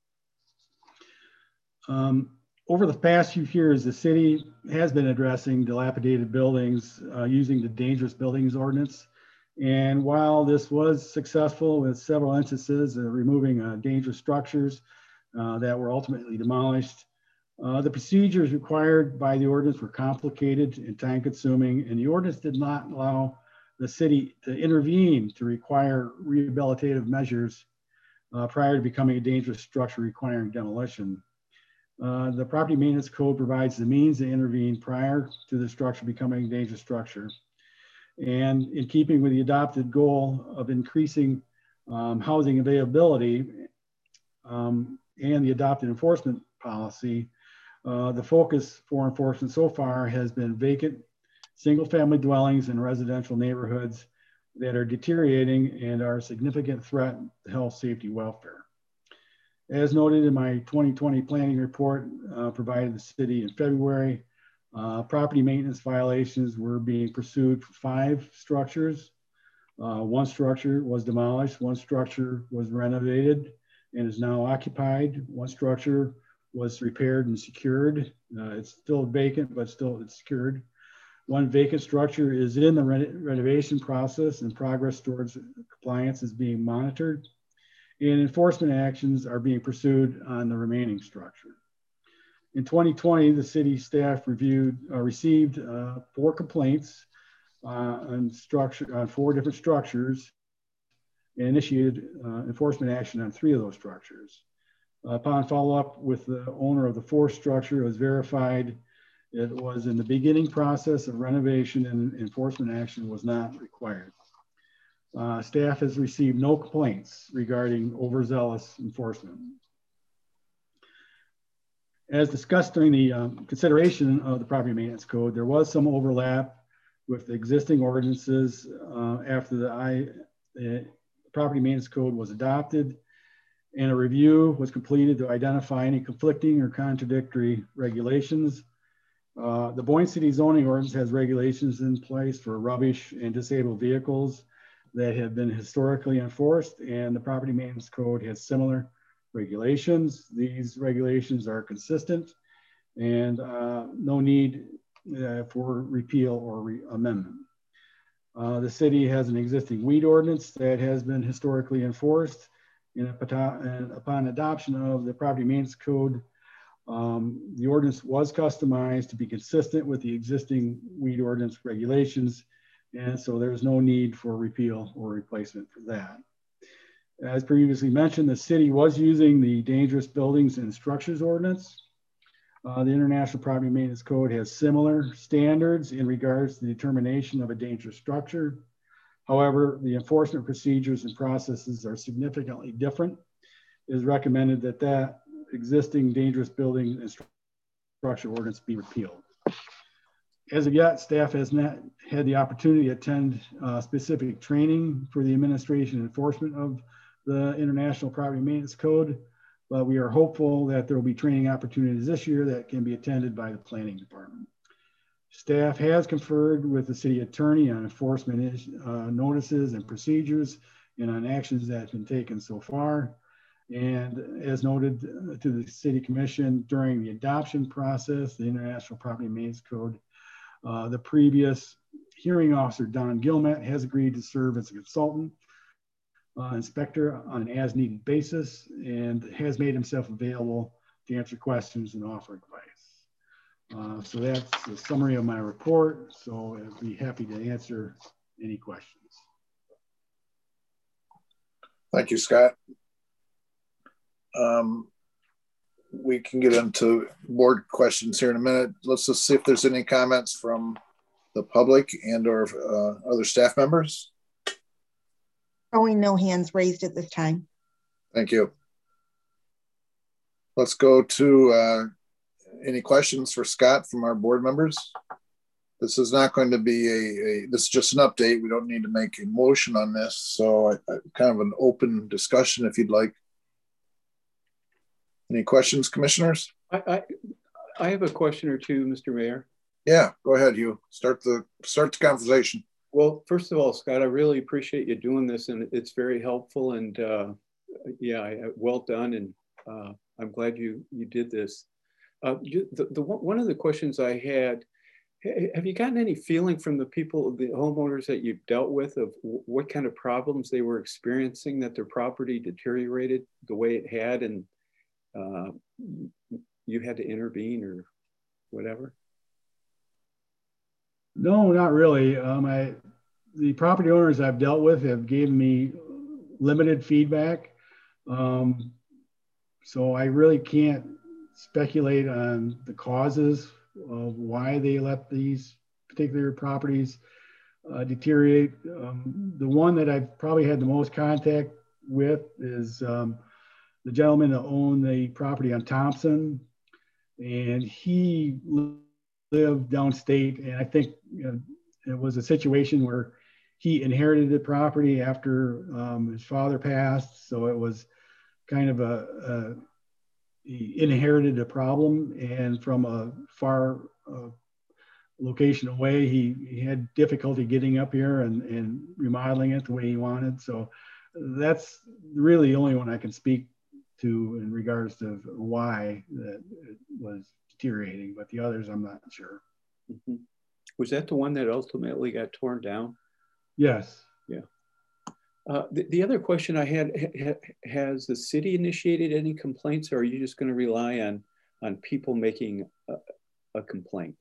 Um, over the past few years, the city has been addressing dilapidated buildings uh, using the Dangerous Buildings Ordinance. And while this was successful with several instances of removing uh, dangerous structures uh, that were ultimately demolished, uh, the procedures required by the ordinance were complicated and time consuming, and the ordinance did not allow the city to intervene to require rehabilitative measures uh, prior to becoming a dangerous structure requiring demolition. Uh, the Property Maintenance Code provides the means to intervene prior to the structure becoming a dangerous structure. And in keeping with the adopted goal of increasing um, housing availability um, and the adopted enforcement policy, uh, the focus for enforcement so far has been vacant single-family dwellings in residential neighborhoods that are deteriorating and are a significant threat to health, safety, welfare. As noted in my twenty twenty planning report uh, provided the city in February, uh, property maintenance violations were being pursued for five structures. Uh, one structure was demolished, one structure was renovated and is now occupied. One structure was repaired and secured. Uh, it's still vacant, but still it's secured. One vacant structure is in the re renovation process and progress towards compliance is being monitored. And enforcement actions are being pursued on the remaining structure. In twenty twenty, the city staff reviewed, uh, received uh, four complaints uh, on structure on four different structures and initiated uh, enforcement action on three of those structures. Uh, upon follow-up with the owner of the fourth structure, it was verified it was in the beginning process of renovation and enforcement action was not required. Uh, staff has received no complaints regarding overzealous enforcement. As discussed during the um, consideration of the Property Maintenance Code, there was some overlap with the existing ordinances uh, after the, I, the Property Maintenance Code was adopted, and a review was completed to identify any conflicting or contradictory regulations. Uh, the Boyne City zoning ordinance has regulations in place for rubbish and disabled vehicles that have been historically enforced, and the Property Maintenance Code has similar regulations. These regulations are consistent and uh, no need uh, for repeal or re amendment. Uh, the city has an existing weed ordinance that has been historically enforced, and upon adoption of the Property Maintenance Code, um, the ordinance was customized to be consistent with the existing weed ordinance regulations, and so there's no need for repeal or replacement for that. As previously mentioned, the city was using the Dangerous Buildings and Structures Ordinance. Uh, the International Property Maintenance Code has similar standards in regards to the determination of a dangerous structure. However, the enforcement procedures and processes are significantly different. It is recommended that that existing Dangerous Building and Structure Ordinance be repealed. As of yet, staff has not had the opportunity to attend uh, specific training for the administration and enforcement of the International Property Maintenance Code, but we are hopeful that there will be training opportunities this year that can be attended by the planning department. Staff has conferred with the city attorney on enforcement uh, notices and procedures and on actions that have been taken so far. And as noted to the City Commission during the adoption process, the International Property Maintenance Code, uh, the previous hearing officer, Don Gilmet, has agreed to serve as a consultant uh, inspector on an as-needed basis and has made himself available to answer questions and offer advice. Uh, so that's the summary of my report. So I'd be happy to answer any questions. Thank you, Scott. Um, we can get into board questions here in a minute. Let's just see if there's any comments from the public and or uh, other staff members. Showing no hands raised at this time. Thank you. Let's go to uh, any questions for Scott from our board members. This is not going to be a, a this is just an update. We don't need to make a motion on this. So I, I, kind of an open discussion if you'd like. Any questions, commissioners? I, I, I have a question or two, Mister Mayor. Yeah, go ahead, Hugh. Start the start the conversation. Well, first of all, Scott, I really appreciate you doing this, and it's very helpful. And uh, yeah, I, well done. And uh, I'm glad you you did this. Uh, you, the, the one of the questions I had. Have you gotten any feeling from the people, the homeowners that you've dealt with, of what kind of problems they were experiencing, that their property deteriorated the way it had, and uh, you had to intervene or whatever? No, not really. Um, I, the property owners I've dealt with have given me limited feedback. Um, so I really can't speculate on the causes of why they let these particular properties uh, deteriorate. Um, the one that I've probably had the most contact with is um, the gentleman that owned the property on Thompson, and he lived downstate. And I think you know, it was a situation where he inherited the property after um, his father passed, so it was kind of a, a he inherited a problem, and from a far uh, location away, he, he had difficulty getting up here and, and remodeling it the way he wanted. So that's really the only one I can speak to in regards to why that it was deteriorating, but the others I'm not sure. Mm-hmm. Was that the one that ultimately got torn down? Yes. Yeah. Uh, the, the other question I had, ha, has the city initiated any complaints, or are you just going to rely on, on people making a, a complaint?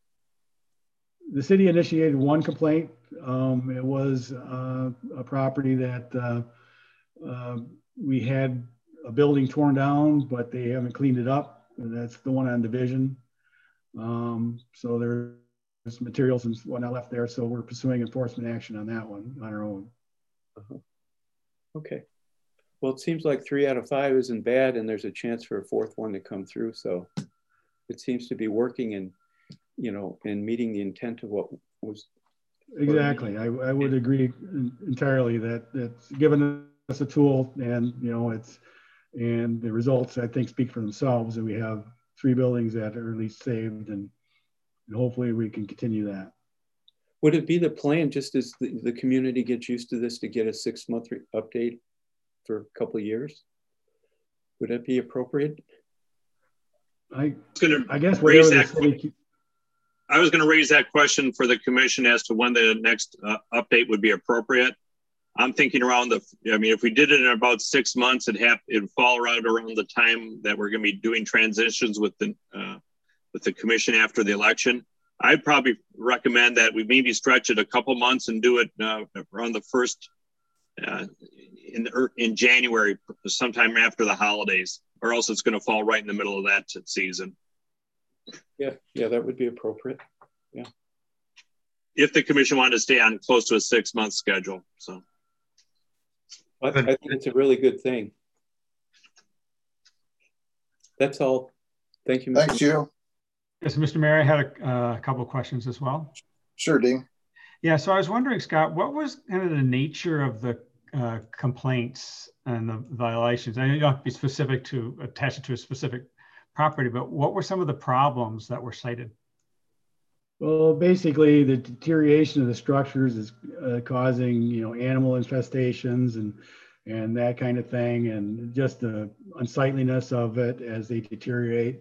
The city initiated one complaint. Um, it was uh, a property that uh, uh, we had a building torn down, but they haven't cleaned it up. And that's the one on Division. Um, so there's materials and whatnot left there. So we're pursuing enforcement action on that one on our own. Uh-huh. Okay. Well, it seems like three out of five isn't bad, and there's a chance for a fourth one to come through. So it seems to be working and, you know, and meeting the intent of what was. Exactly. I, I would agree entirely that it's given us a tool, and, you know, it's, and the results I think speak for themselves, and we have three buildings that are at least saved, and, and hopefully we can continue that. Would it be the plan, just as the, the community gets used to this, to get a six month update for a couple of years? Would that be appropriate? I, gonna I guess raise whatever that, the city, I was going to raise that question for the commission as to when the next uh, update would be appropriate. I'm thinking around the, I mean, if we did it in about six months, it'd have, it'd fall right around the time that we're going to be doing transitions with the, uh, with the commission after the election. I'd probably recommend that we maybe stretch it a couple months and do it uh, around the first uh, in in January, sometime after the holidays, or else it's going to fall right in the middle of that season. Yeah, yeah, that would be appropriate. Yeah. If the commission wanted to stay on close to a six month schedule, so. I, I think it's a really good thing. That's all. Thank you, Mister Thanks, you. Yes, Mister Mayor, I had a uh, couple of questions as well. Sure, Dean. Yeah, so I was wondering, Scott, what was kind of the nature of the uh, complaints and the violations? I know you don't have to be specific to attach it to a specific property, but what were some of the problems that were cited? well, basically the deterioration of the structures is uh, causing, you know, animal infestations and and that kind of thing, and just the unsightliness of it as they deteriorate.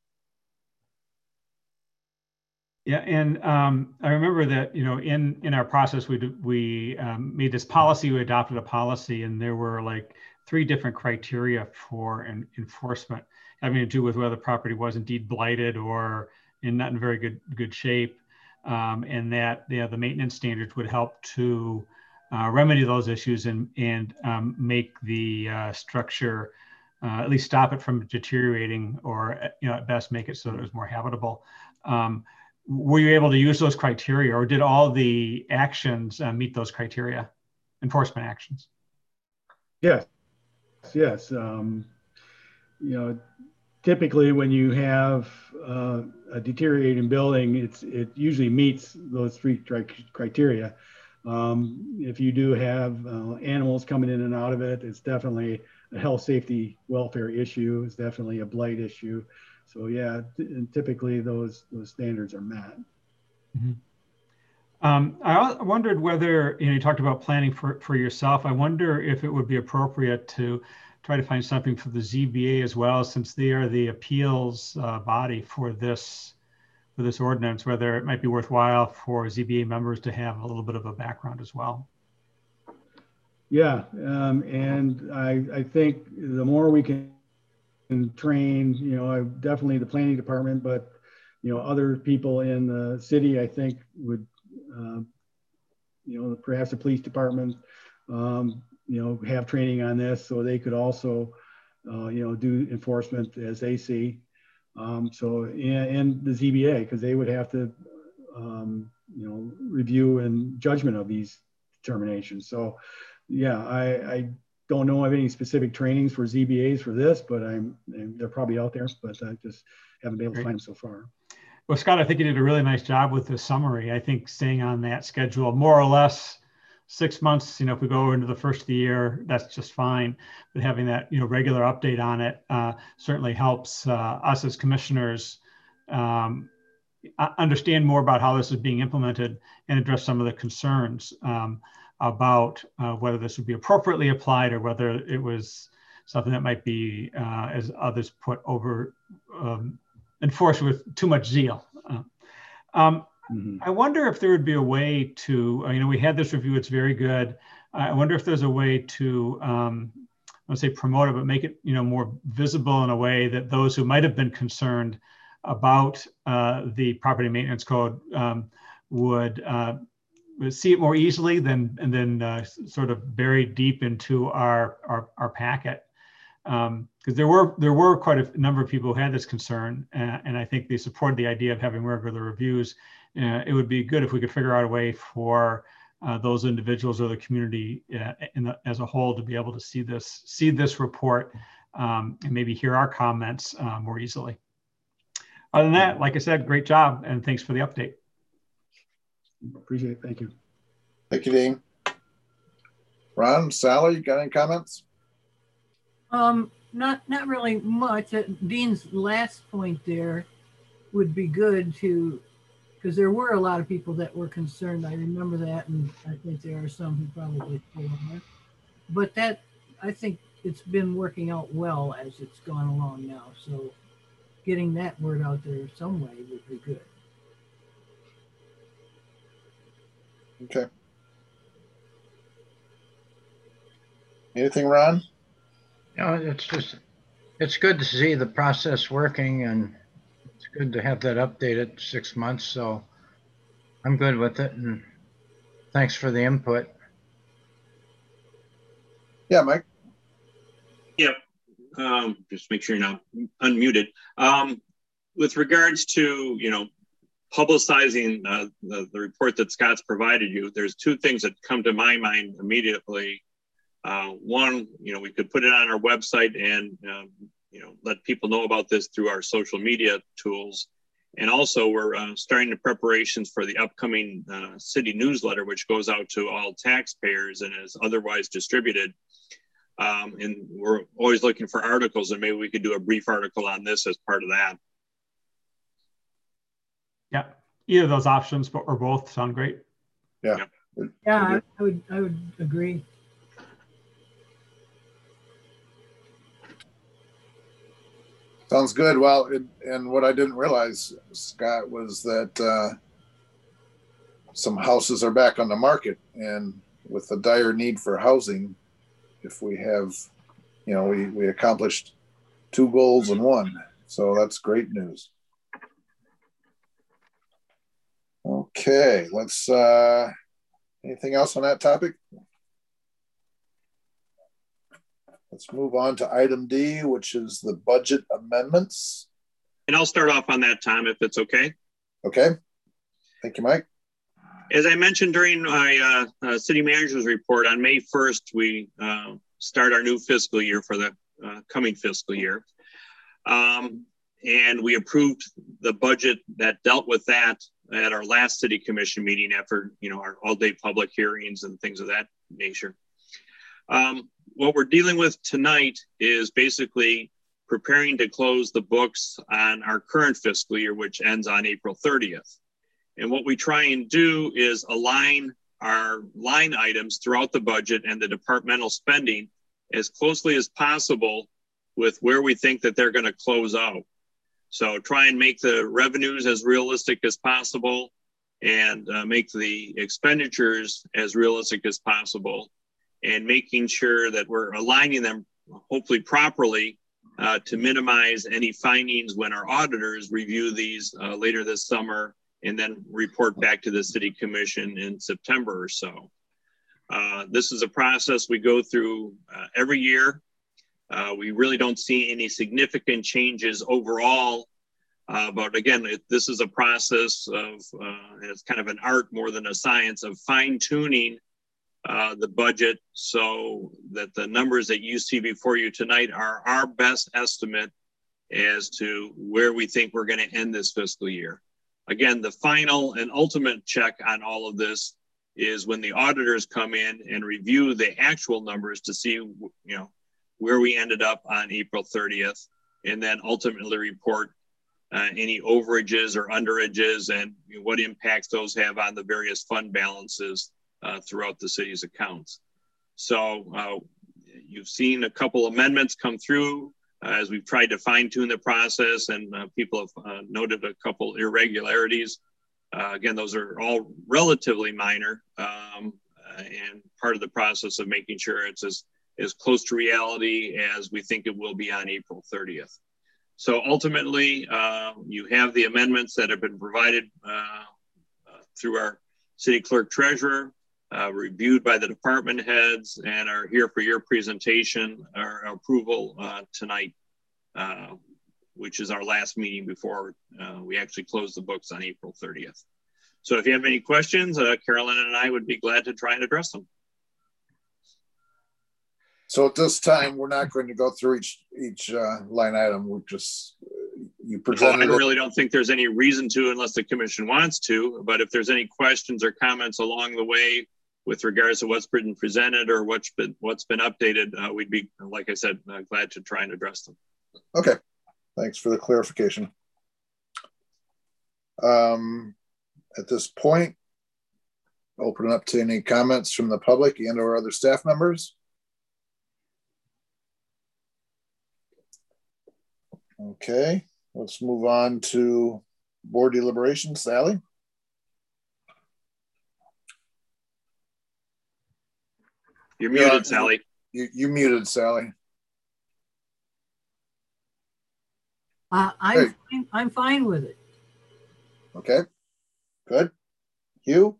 Yeah, and um, I remember that, you know, in in our process, we we um, made this policy. We adopted a policy, and there were like three different criteria for an enforcement, having to do with whether the property was indeed blighted or in not in very good good shape, um, and that you know, the maintenance standards would help to uh, remedy those issues and and um, make the uh, structure uh, at least stop it from deteriorating, or you know, at best make it so that it was more habitable. Um, were you able to use those criteria, or did all the actions uh, meet those criteria, enforcement actions? Yes, yes. Um, you know, typically when you have uh, a deteriorating building, it's it usually meets those three tri criteria. Um, if you do have uh, animals coming in and out of it, it's definitely a health, safety, welfare issue. It's definitely a blight issue. So yeah, and typically those those standards are met. Mm-hmm. um, I wondered whether, you know, you talked about planning for, for yourself. I wonder if it would be appropriate to try to find something for the Z B A as well, since they are the appeals uh, body for this for this ordinance, whether it might be worthwhile for Z B A members to have a little bit of a background as well. Yeah, um, and I, I think the more we can train, you know, I definitely the planning department, but, you know, other people in the city, I think would, uh, you know, perhaps the police department, um, you know, have training on this so they could also, uh, you know, do enforcement as they see. Um, so, and, and the Z B A, because they would have to, um, you know, review and judgment of these determinations. So, yeah, I, I don't know of any specific trainings for Z B As for this, but I'm they're probably out there, but I just haven't been able to find them so far. Well, Scott, I think you did a really nice job with the summary. I think staying on that schedule, more or less six months, you know, if we go into the first of the year, that's just fine. But having that, you know, regular update on it uh, certainly helps uh, us as commissioners um, understand more about how this is being implemented and address some of the concerns um, about uh, whether this would be appropriately applied or whether it was something that might be, uh, as others put, over um, enforced with too much zeal. Uh, um, mm-hmm. I wonder if there would be a way to, uh, you know, we had this review, it's very good. I wonder if there's a way to, um, I don't say promote it, but make it, you know, more visible in a way that those who might have been concerned about uh, the property maintenance code um, would uh, see it more easily than and then uh, sort of buried deep into our our, our packet. Because um, there were there were quite a number of people who had this concern, uh, and I think they supported the idea of having regular reviews. Uh, it would be good if we could figure out a way for uh, those individuals or the community uh, in the, as a whole to be able to see this see this report um, and maybe hear our comments uh, more easily. Other than that, like I said, great job, and thanks for the update. Appreciate it. Thank you. Thank you, Dean. Ron, Sally, you got any comments? Um, not not really much. Uh, Dean's last point there would be good to, because there were a lot of people that were concerned. I remember that, and I think there are some who probably still are. But that, I think it's been working out well as it's gone along now. So getting that word out there some way would be good. Okay. Anything, Ron? No, it's just, it's good to see the process working, and it's good to have that updated six months. So I'm good with it, and thanks for the input. Yeah, Mike. Yep. Um, just make sure you're not unmuted. Um, with regards to, you know, publicizing uh, the, the report that Scott's provided you, there's two things that come to my mind immediately. Uh, one, you know, we could put it on our website and, um, you know, let people know about this through our social media tools. And also we're uh, starting the preparations for the upcoming uh, city newsletter, which goes out to all taxpayers and is otherwise distributed. Um, and we're always looking for articles, and maybe we could do a brief article on this as part of that. Yeah, either of those options, but or both sound great. Yeah. Yeah, I, I would I would agree. Sounds good. Well, it, and what I didn't realize, Scott, was that uh, some houses are back on the market, and with the dire need for housing, if we have, you know, we, we accomplished two goals in one. So that's great news. Okay, let's, uh, anything else on that topic? Let's move on to item D, which is the budget amendments. And I'll start off on that, Tom, if it's okay. Okay. Thank you, Mike. As I mentioned during my uh, uh, city manager's report, on May first, we uh, start our new fiscal year for the uh, coming fiscal year. Um, and we approved the budget that dealt with that at our last city commission meeting after, you know, our all-day public hearings and things of that nature. Um, what we're dealing with tonight is basically preparing to close the books on our current fiscal year, which ends on April thirtieth. And what we try and do is align our line items throughout the budget and the departmental spending as closely as possible with where we think that they're going to close out. So try and make the revenues as realistic as possible and uh, make the expenditures as realistic as possible, and making sure that we're aligning them hopefully properly uh, to minimize any findings when our auditors review these uh, later this summer and then report back to the city commission in September or so. Uh, this is a process we go through uh, every year. Uh, we really don't see any significant changes overall, uh, but again, it, this is a process of, uh, it's kind of an art more than a science of fine tuning uh, the budget so that the numbers that you see before you tonight are our best estimate as to where we think we're going to end this fiscal year. Again, the final and ultimate check on all of this is when the auditors come in and review the actual numbers to see, you know, where we ended up on April thirtieth, and then ultimately report uh, any overages or underages and what impacts those have on the various fund balances uh, throughout the city's accounts. So uh, you've seen a couple amendments come through Uh, as we've tried to fine tune the process, and uh, people have uh, noted a couple irregularities. Uh, again, those are all relatively minor um, uh, and part of the process of making sure it's as, as close to reality as we think it will be on April thirtieth. So ultimately, uh, you have the amendments that have been provided uh, uh, through our city clerk treasurer, Uh, reviewed by the department heads, and are here for your presentation or approval uh, tonight, uh, which is our last meeting before uh, we actually close the books on April thirtieth. So if you have any questions, uh, Carolyn and I would be glad to try and address them. So at this time, we're not going to go through each each uh, line item. We're just, you presented. No, I really don't think there's any reason to unless the commission wants to, but if there's any questions or comments along the way with regards to what's been presented or what's been what's been updated, uh, we'd be, like I said, uh, glad to try and address them. Okay, thanks for the clarification. Um, at this point, open it up to any comments from the public and or other staff members. Okay, let's move on to board deliberations. Sally? You're muted, yeah, Sally. You, you muted, Sally. Uh, I'm, hey. fine, I'm fine with it. Okay, good. Hugh?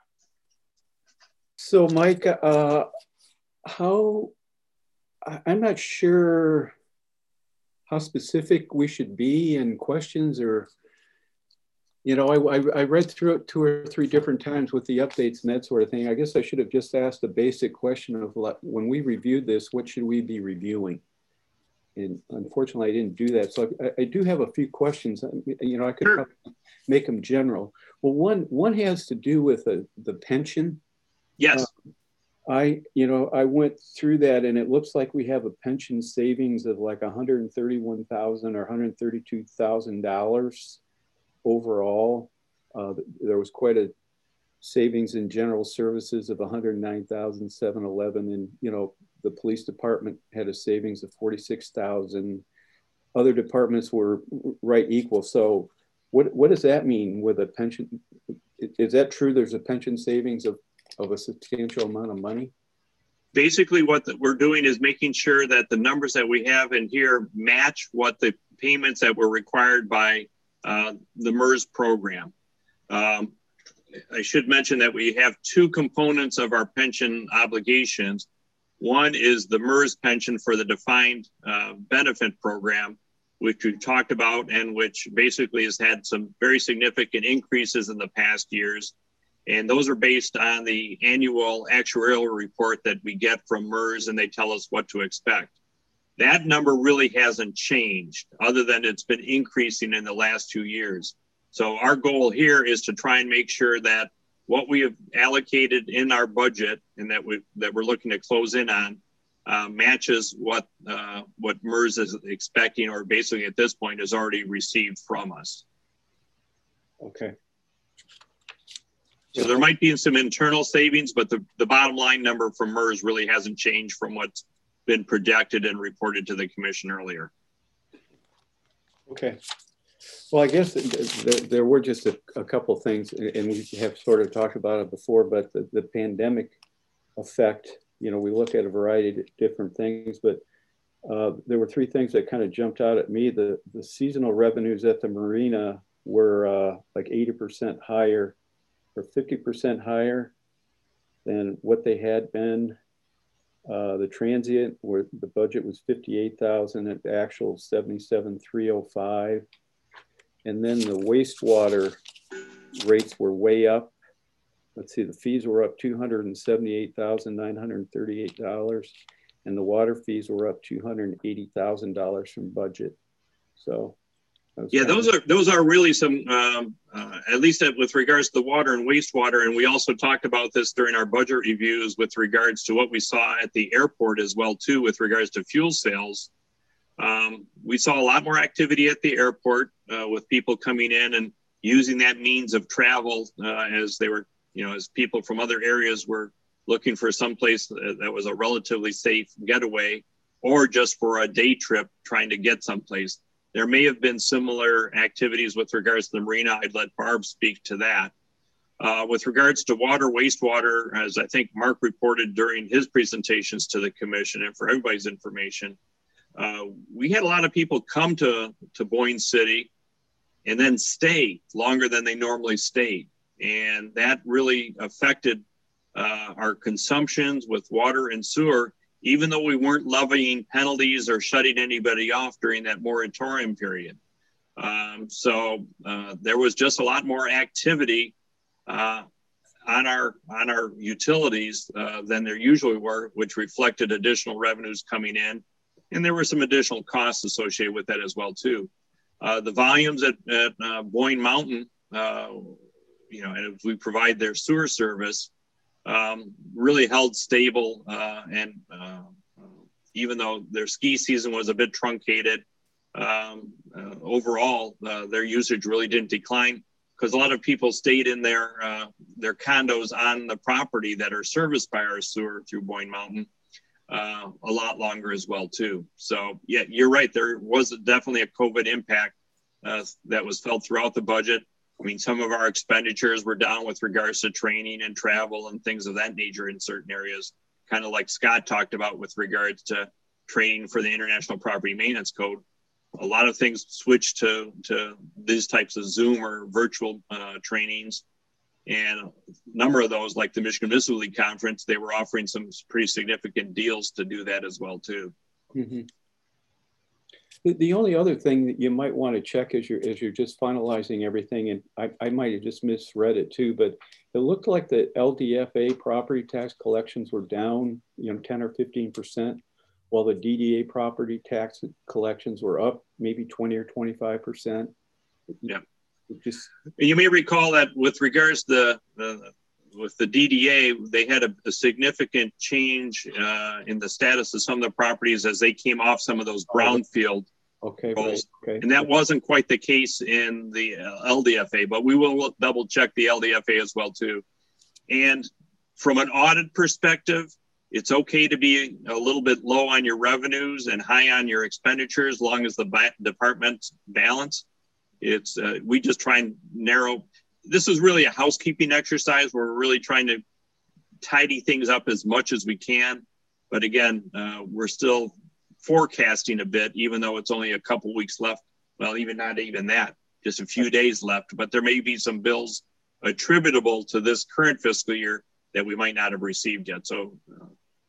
So, Mike, uh, how, I'm not sure how specific we should be in questions, or, you know, I, I, I read through it two or three different times with the updates and that sort of thing. I guess I should have just asked the basic question of, when we reviewed this, what should we be reviewing? And unfortunately, I didn't do that. So I, I do have a few questions. You know, I could sure. probably make them general. Well, one one has to do with a, the pension. Yes. Uh, I, you know, I went through that, and it looks like we have a pension savings of like one hundred thirty-one thousand dollars or one hundred thirty-two thousand dollars overall. Uh, there was quite a savings in general services of one hundred nine thousand seven hundred eleven dollars, and, you know, the police department had a savings of forty-six thousand dollars. Other departments were right equal. So what, what does that mean with a pension? Is that true? There's a pension savings of, of a substantial amount of money? Basically, what the, we're doing is making sure that the numbers that we have in here match what the payments that were required by uh, the MERS program. Um, I should mention that we have two components of our pension obligations. One is the MERS pension for the defined uh, benefit program, which we've talked about and which basically has had some very significant increases in the past years. And those are based on the annual actuarial report that we get from MERS, and they tell us what to expect. That number really hasn't changed, other than it's been increasing in the last two years. So our goal here is to try and make sure that what we have allocated in our budget and that we that we're looking to close in on uh, matches what uh, what MERS is expecting, or basically at this point has already received from us. Okay. So there might be some internal savings, but the, the bottom line number from MERS really hasn't changed from what's been projected and reported to the commission earlier. Okay. Well, I guess th th there were just a, a couple things, and we have sort of talked about it before, but the, the pandemic effect, you know, we look at a variety of different things, but uh, there were three things that kind of jumped out at me. The, the seasonal revenues at the marina were uh, like eighty percent higher or fifty percent higher than what they had been. Uh, the transient, where the budget was fifty-eight thousand, at the actual seventy-seven three oh five. And then the wastewater rates were way up. Let's see, the fees were up two hundred seventy-eight thousand nine hundred thirty-eight dollars, and the water fees were up two hundred eighty thousand dollars from budget. So, yeah, those are those are really some, um, uh, at least with regards to the water and wastewater. And we also talked about this during our budget reviews with regards to what we saw at the airport as well, too, with regards to fuel sales. Um, we saw a lot more activity at the airport uh, with people coming in and using that means of travel uh, as they were, you know, as people from other areas were looking for someplace that was a relatively safe getaway, or just for a day trip trying to get someplace. There may have been similar activities with regards to the marina. I'd let Barb speak to that. Uh, with regards to water, wastewater, as I think Mark reported during his presentations to the commission and for everybody's information, uh, we had a lot of people come to, to Boyne City and then stay longer than they normally stayed. And that really affected uh, our consumptions with water and sewer, even though we weren't levying penalties or shutting anybody off during that moratorium period. Um, so uh, there was just a lot more activity uh, on our on our utilities uh, than there usually were, which reflected additional revenues coming in. And there were some additional costs associated with that as well, too. Uh, the volumes at, at uh, Boyne Mountain, uh, you know, as we provide their sewer service, um, really held stable. Uh, and uh, even though their ski season was a bit truncated, um, uh, overall, uh, their usage really didn't decline because a lot of people stayed in their, uh, their condos on the property that are serviced by our sewer through Boyne Mountain. Uh, a lot longer as well, too. So, yeah, you're right. There was definitely a COVID impact uh, that was felt throughout the budget. I mean, some of our expenditures were down with regards to training and travel and things of that nature in certain areas, kind of like Scott talked about with regards to training for the International Property Maintenance Code. A lot of things switched to, to these types of Zoom or virtual uh, trainings. And a number of those, like the Michigan Municipal League Conference, they were offering some pretty significant deals to do that as well, too. Mm-hmm. the, the only other thing that you might want to check as you're, as you're just finalizing everything, and I, I might have just misread it too, but it looked like the L D F A property tax collections were down, you know, ten or fifteen percent, while the D D A property tax collections were up maybe twenty or twenty-five percent. Yeah. Just, you may recall that with regards to the, uh, with the D D A, they had a, a significant change uh, in the status of some of the properties as they came off some of those brownfield okay, roles. right, okay. And that wasn't quite the case in the uh, L D F A, but we will double check the L D F A as well too. And from an audit perspective, it's okay to be a little bit low on your revenues and high on your expenditures, as long as the ba- department's balance. It's uh, we just try and narrow. This is really a housekeeping exercise where we're really trying to tidy things up as much as we can. But again, uh, we're still forecasting a bit, even though it's only a couple weeks left. Well, even not even that, just a few days left. But there may be some bills attributable to this current fiscal year that we might not have received yet. So uh,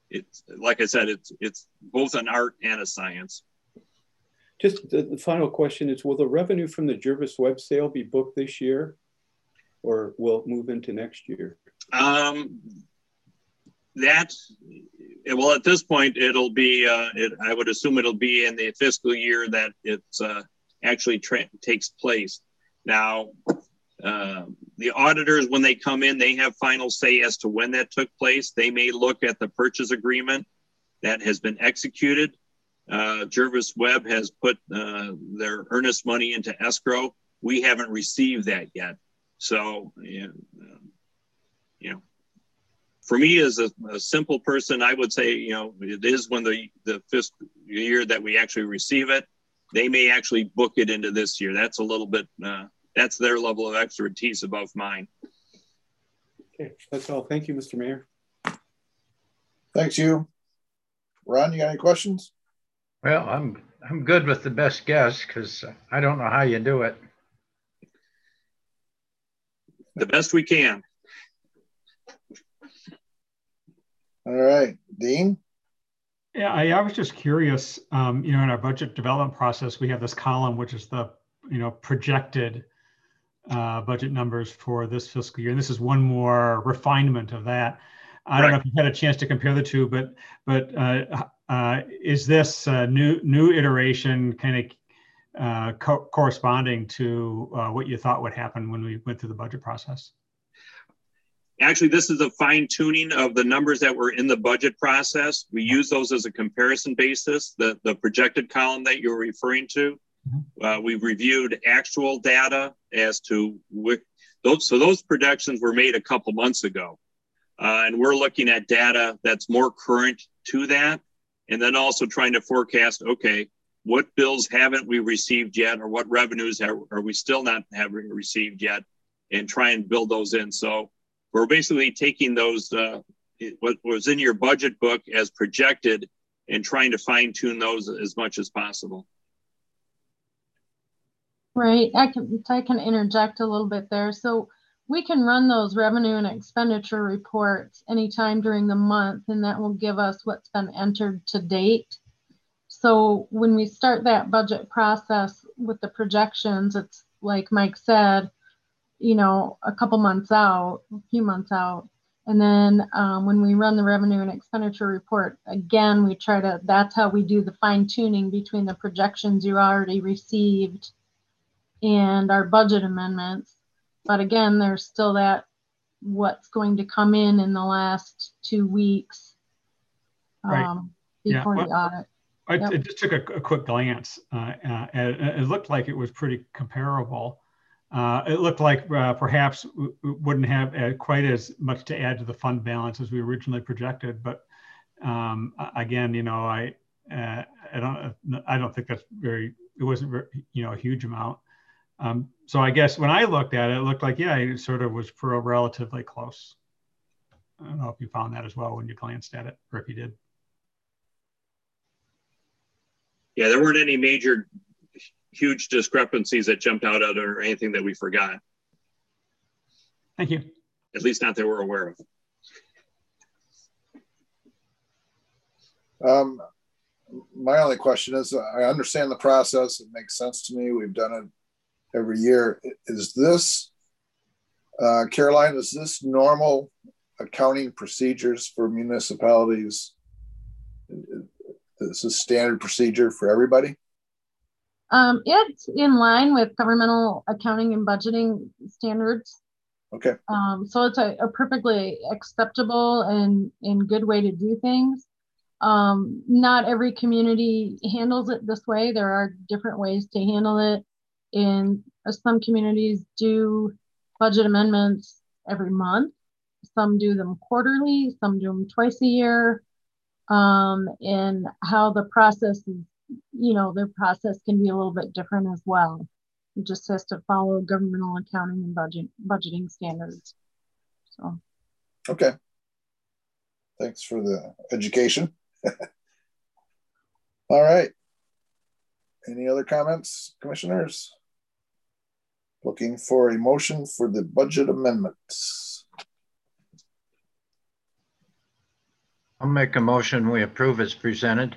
it's like I said, it's it's both an art and a science. Just the, the final question is, will the revenue from the Jervis Webb sale be booked this year, or will it move into next year? Um, that, well, at this point, it'll be, uh, it, I would assume it'll be in the fiscal year that it's uh, actually takes place. Now, uh, the auditors, when they come in, they have final say as to when that took place. They may look at the purchase agreement that has been executed. Uh, Jervis Webb has put uh, their earnest money into escrow. We haven't received that yet. So, you know, you know for me as a, a simple person, I would say, you know, it is when the, the fiscal year that we actually receive it. They may actually book it into this year. That's a little bit, uh, that's their level of expertise above mine. Okay, that's all. Thank you, Mister Mayor. Thanks, you. Ron, you got any questions? Well, I'm I'm good with the best guess because I don't know how you do it. The best we can. All right, Dean? Yeah, I, I was just curious, um, you know, in our budget development process, we have this column, which is the, you know, projected uh, budget numbers for this fiscal year. And this is one more refinement of that. I don't know if you've had a chance to compare the two, but but uh, uh, is this uh, new new iteration kind of uh, co corresponding to uh, what you thought would happen when we went through the budget process? Actually, this is a fine tuning of the numbers that were in the budget process. We use those as a comparison basis, the, the projected column that you're referring to. Mm-hmm. uh, we've reviewed actual data as to which, those, so those projections were made a couple months ago. Uh, and we're looking at data that's more current to that. And then also trying to forecast, okay, what bills haven't we received yet, or what revenues have, are we still not having received yet, and try and build those in. So we're basically taking those, uh, what was in your budget book as projected, and trying to fine tune those as much as possible. Right, I can, I can interject a little bit there. So we can run those revenue and expenditure reports anytime during the month, and that will give us what's been entered to date. So when we start that budget process with the projections, it's like Mike said, you know, a couple months out, a few months out. And then um, when we run the revenue and expenditure report, again, we try to, that's how we do the fine tuning between the projections you already received and our budget amendments. But again, there's still that what's going to come in in the last two weeks um, right. before yeah. the audit. I, Yep. I just took a, a quick glance. Uh, uh, it, it looked like it was pretty comparable. Uh, it looked like uh, perhaps we wouldn't have uh, quite as much to add to the fund balance as we originally projected. But um, again, you know, I uh, I don't I don't think that's very. It wasn't very, you know, a huge amount. Um, so I guess when I looked at it, it looked like, yeah, it sort of was for relatively close. I don't know if you found that as well when you glanced at it, or if you did. Yeah, there weren't any major huge discrepancies that jumped out at it or anything that we forgot. Thank you. At least not that we're aware of. Um, my only question is, I understand the process. It makes sense to me. We've done it every year. Is this, uh, Caroline, is this normal accounting procedures for municipalities? This is standard procedure for everybody? Um, it's in line with governmental accounting and budgeting standards. Okay. Um, so it's a, a perfectly acceptable and, and good way to do things. Um, not every community handles it this way. There are different ways to handle it. And some communities do budget amendments every month. Some do them quarterly, some do them twice a year. Um, and how the process is, you know, the process can be a little bit different as well. It just has to follow governmental accounting and budget budgeting standards. So, okay. Thanks for the education. All right. Any other comments, commissioners? Looking for a motion for the budget amendments. I'll make a motion, we approve as presented.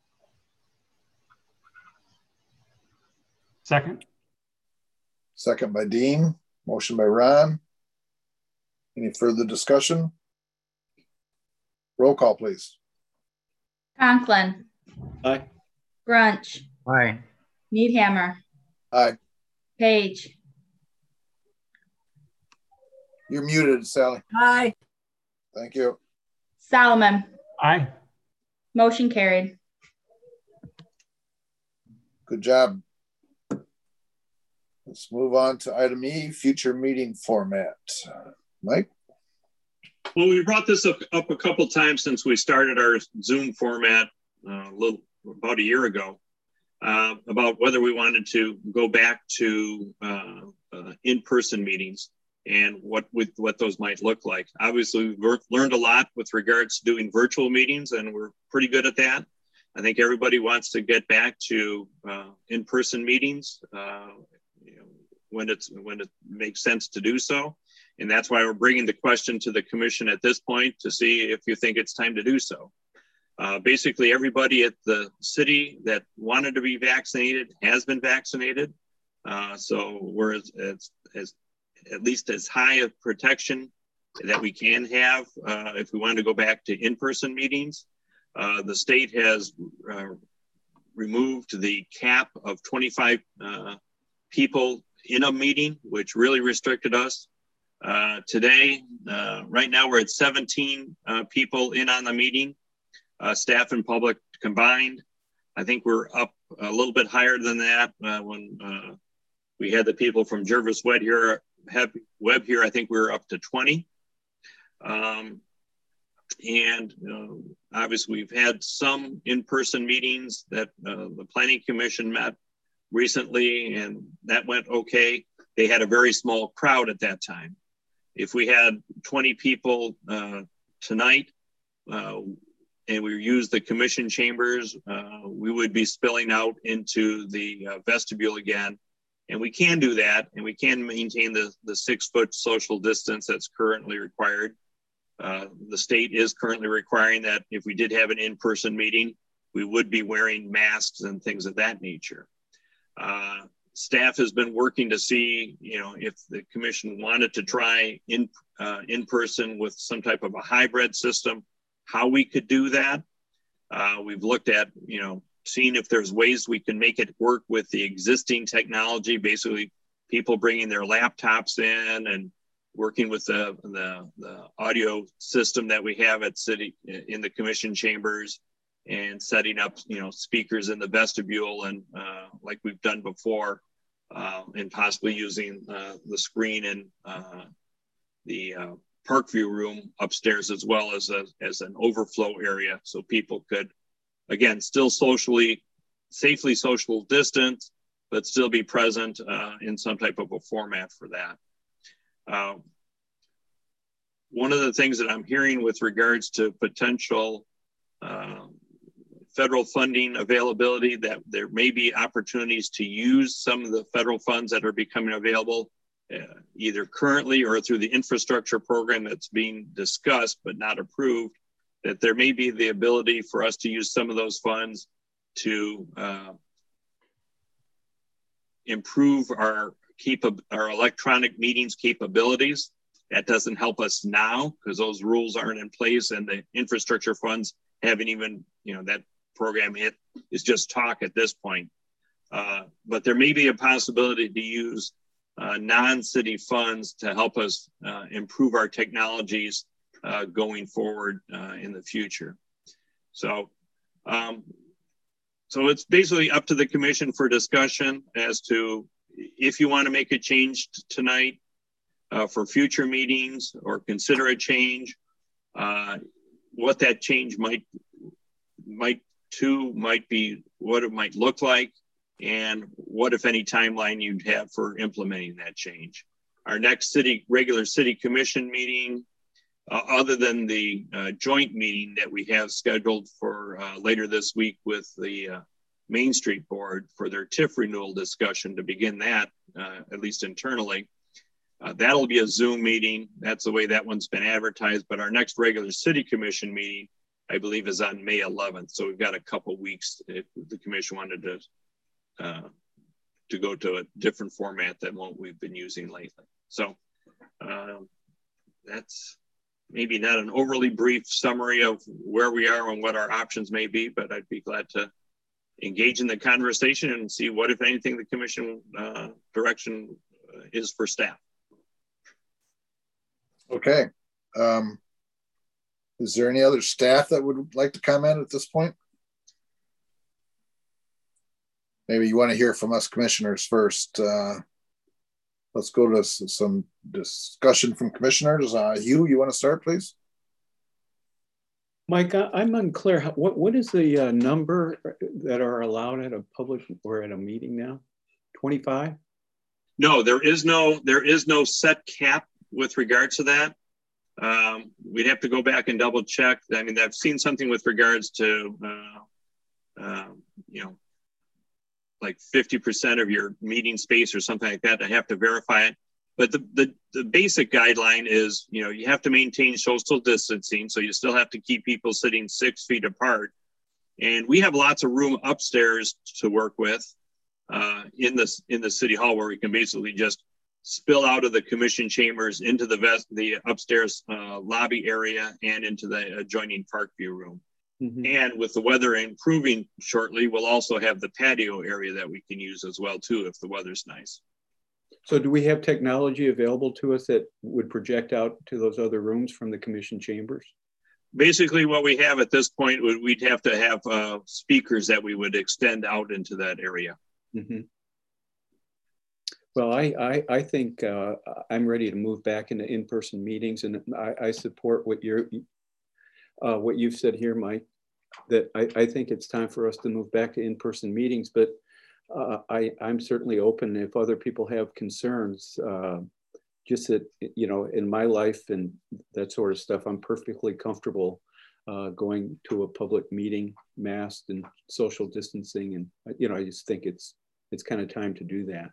Second. Second by Dean. Motion by Ron. Any further discussion? Roll call, please. Conklin. Aye. Brunch. Aye. Needhammer. Aye. Page. You're muted, Sally. Aye. Thank you. Solomon. Aye. Motion carried. Good job. Let's move on to item E, future meeting format. Mike? Well, we brought this up, up a couple times since we started our Zoom format uh, a little about a year ago, uh, about whether we wanted to go back to uh, uh, in-person meetings and what with what those might look like. Obviously, we've learned a lot with regards to doing virtual meetings, and we're pretty good at that. I think everybody wants to get back to uh, in-person meetings uh, you know, when it's when it makes sense to do so. And that's why we're bringing the question to the commission at this point to see if you think it's time to do so. Uh, basically, everybody at the city that wanted to be vaccinated has been vaccinated. Uh, so we're as, as, as at least as high a protection that we can have uh, if we want to go back to in-person meetings. Uh, the state has uh, removed the cap of twenty-five uh, people in a meeting, which really restricted us. Uh, today, uh, right now we're at seventeen uh, people in on the meeting, uh, staff and public combined. I think we're up a little bit higher than that uh, when uh, we had the people from Jervis Webb here, Webb here, I think we were up to twenty. Um, and uh, obviously we've had some in-person meetings that uh, the Planning Commission met recently, and that went okay. They had a very small crowd at that time. If we had twenty people uh, tonight uh, and we used the commission chambers, uh, we would be spilling out into the uh, vestibule again. And we can do that, and we can maintain the, the six foot social distance that's currently required. Uh, the state is currently requiring that if we did have an in-person meeting, we would be wearing masks and things of that nature. Uh, Staff has been working to see, you know, if the commission wanted to try in uh, in person with some type of a hybrid system, how we could do that. Uh, we've looked at, you know, seeing if there's ways we can make it work with the existing technology, basically people bringing their laptops in and working with the, the, the audio system that we have at city in the commission chambers, and setting up, you know, speakers in the vestibule, and uh, like we've done before, uh, and possibly using uh, the screen in uh, the uh, Parkview room upstairs, as well as a, as an overflow area, so people could, again, still socially, safely social distance, but still be present uh, in some type of a format for that. Uh, one of the things that I'm hearing with regards to potential uh, federal funding availability, that there may be opportunities to use some of the federal funds that are becoming available uh, either currently or through the infrastructure program that's being discussed but not approved, that there may be the ability for us to use some of those funds to uh, improve our, keep our electronic meetings capabilities. That doesn't help us now because those rules aren't in place, and the infrastructure funds haven't even, you know, that program hit is just talk at this point. Uh, but there may be a possibility to use uh, non-city funds to help us uh, improve our technologies uh, going forward uh, in the future. So, um, so it's basically up to the commission for discussion as to if you want to make a change tonight uh, for future meetings, or consider a change, uh, what that change might might Two might be what it might look like, and what, if any, timeline you'd have for implementing that change. Our next city regular city commission meeting, uh, other than the uh, joint meeting that we have scheduled for uh, later this week with the uh, Main Street Board for their T I F renewal discussion to begin that, uh, at least internally. Uh, that'll be a Zoom meeting. That's the way that one's been advertised. But our next regular city commission meeting I believe, is on May eleventh. So we've got a couple weeks if the commission wanted to uh, to go to a different format than what we've been using lately. So um, that's maybe not an overly brief summary of where we are and what our options may be, but I'd be glad to engage in the conversation and see what, if anything, the commission uh, direction is for staff. Okay. Um, is there any other staff that would like to comment at this point? Maybe you want to hear from us commissioners first. Uh, let's go to some discussion from commissioners. Uh, Hugh, you want to start, please? Mike, I'm unclear. What what is the uh, number that are allowed at a public or at a meeting now? twenty-five? No, there is no there is no set cap with regards to that. Um, we'd have to go back and double check. I mean, I've seen something with regards to uh, uh, you know, like fifty percent of your meeting space or something like that. I have to verify it. But the, the, the basic guideline is, you know, you have to maintain social distancing. So you still have to keep people sitting six feet apart. And we have lots of room upstairs to work with uh, in, this, in the city hall, where we can basically just spill out of the commission chambers into the, vest, the upstairs uh, lobby area and into the adjoining Parkview room. Mm-hmm. And with the weather improving shortly, we'll also have the patio area that we can use as well, too, if the weather's nice. So do we have technology available to us that would project out to those other rooms from the commission chambers? Basically, what we have at this point, would we'd have to have uh, speakers that we would extend out into that area. Mm-hmm. Well, I, I, I think uh, I'm ready to move back into in-person meetings, and I, I support what you're, uh, what you've said here, Mike, that I, I think it's time for us to move back to in-person meetings, but Uh, I, I'm certainly open if other people have concerns. Uh, just that, you know, in my life and that sort of stuff, I'm perfectly comfortable uh, going to a public meeting, masked and social distancing. And, you know, I just think it's, it's kind of time to do that.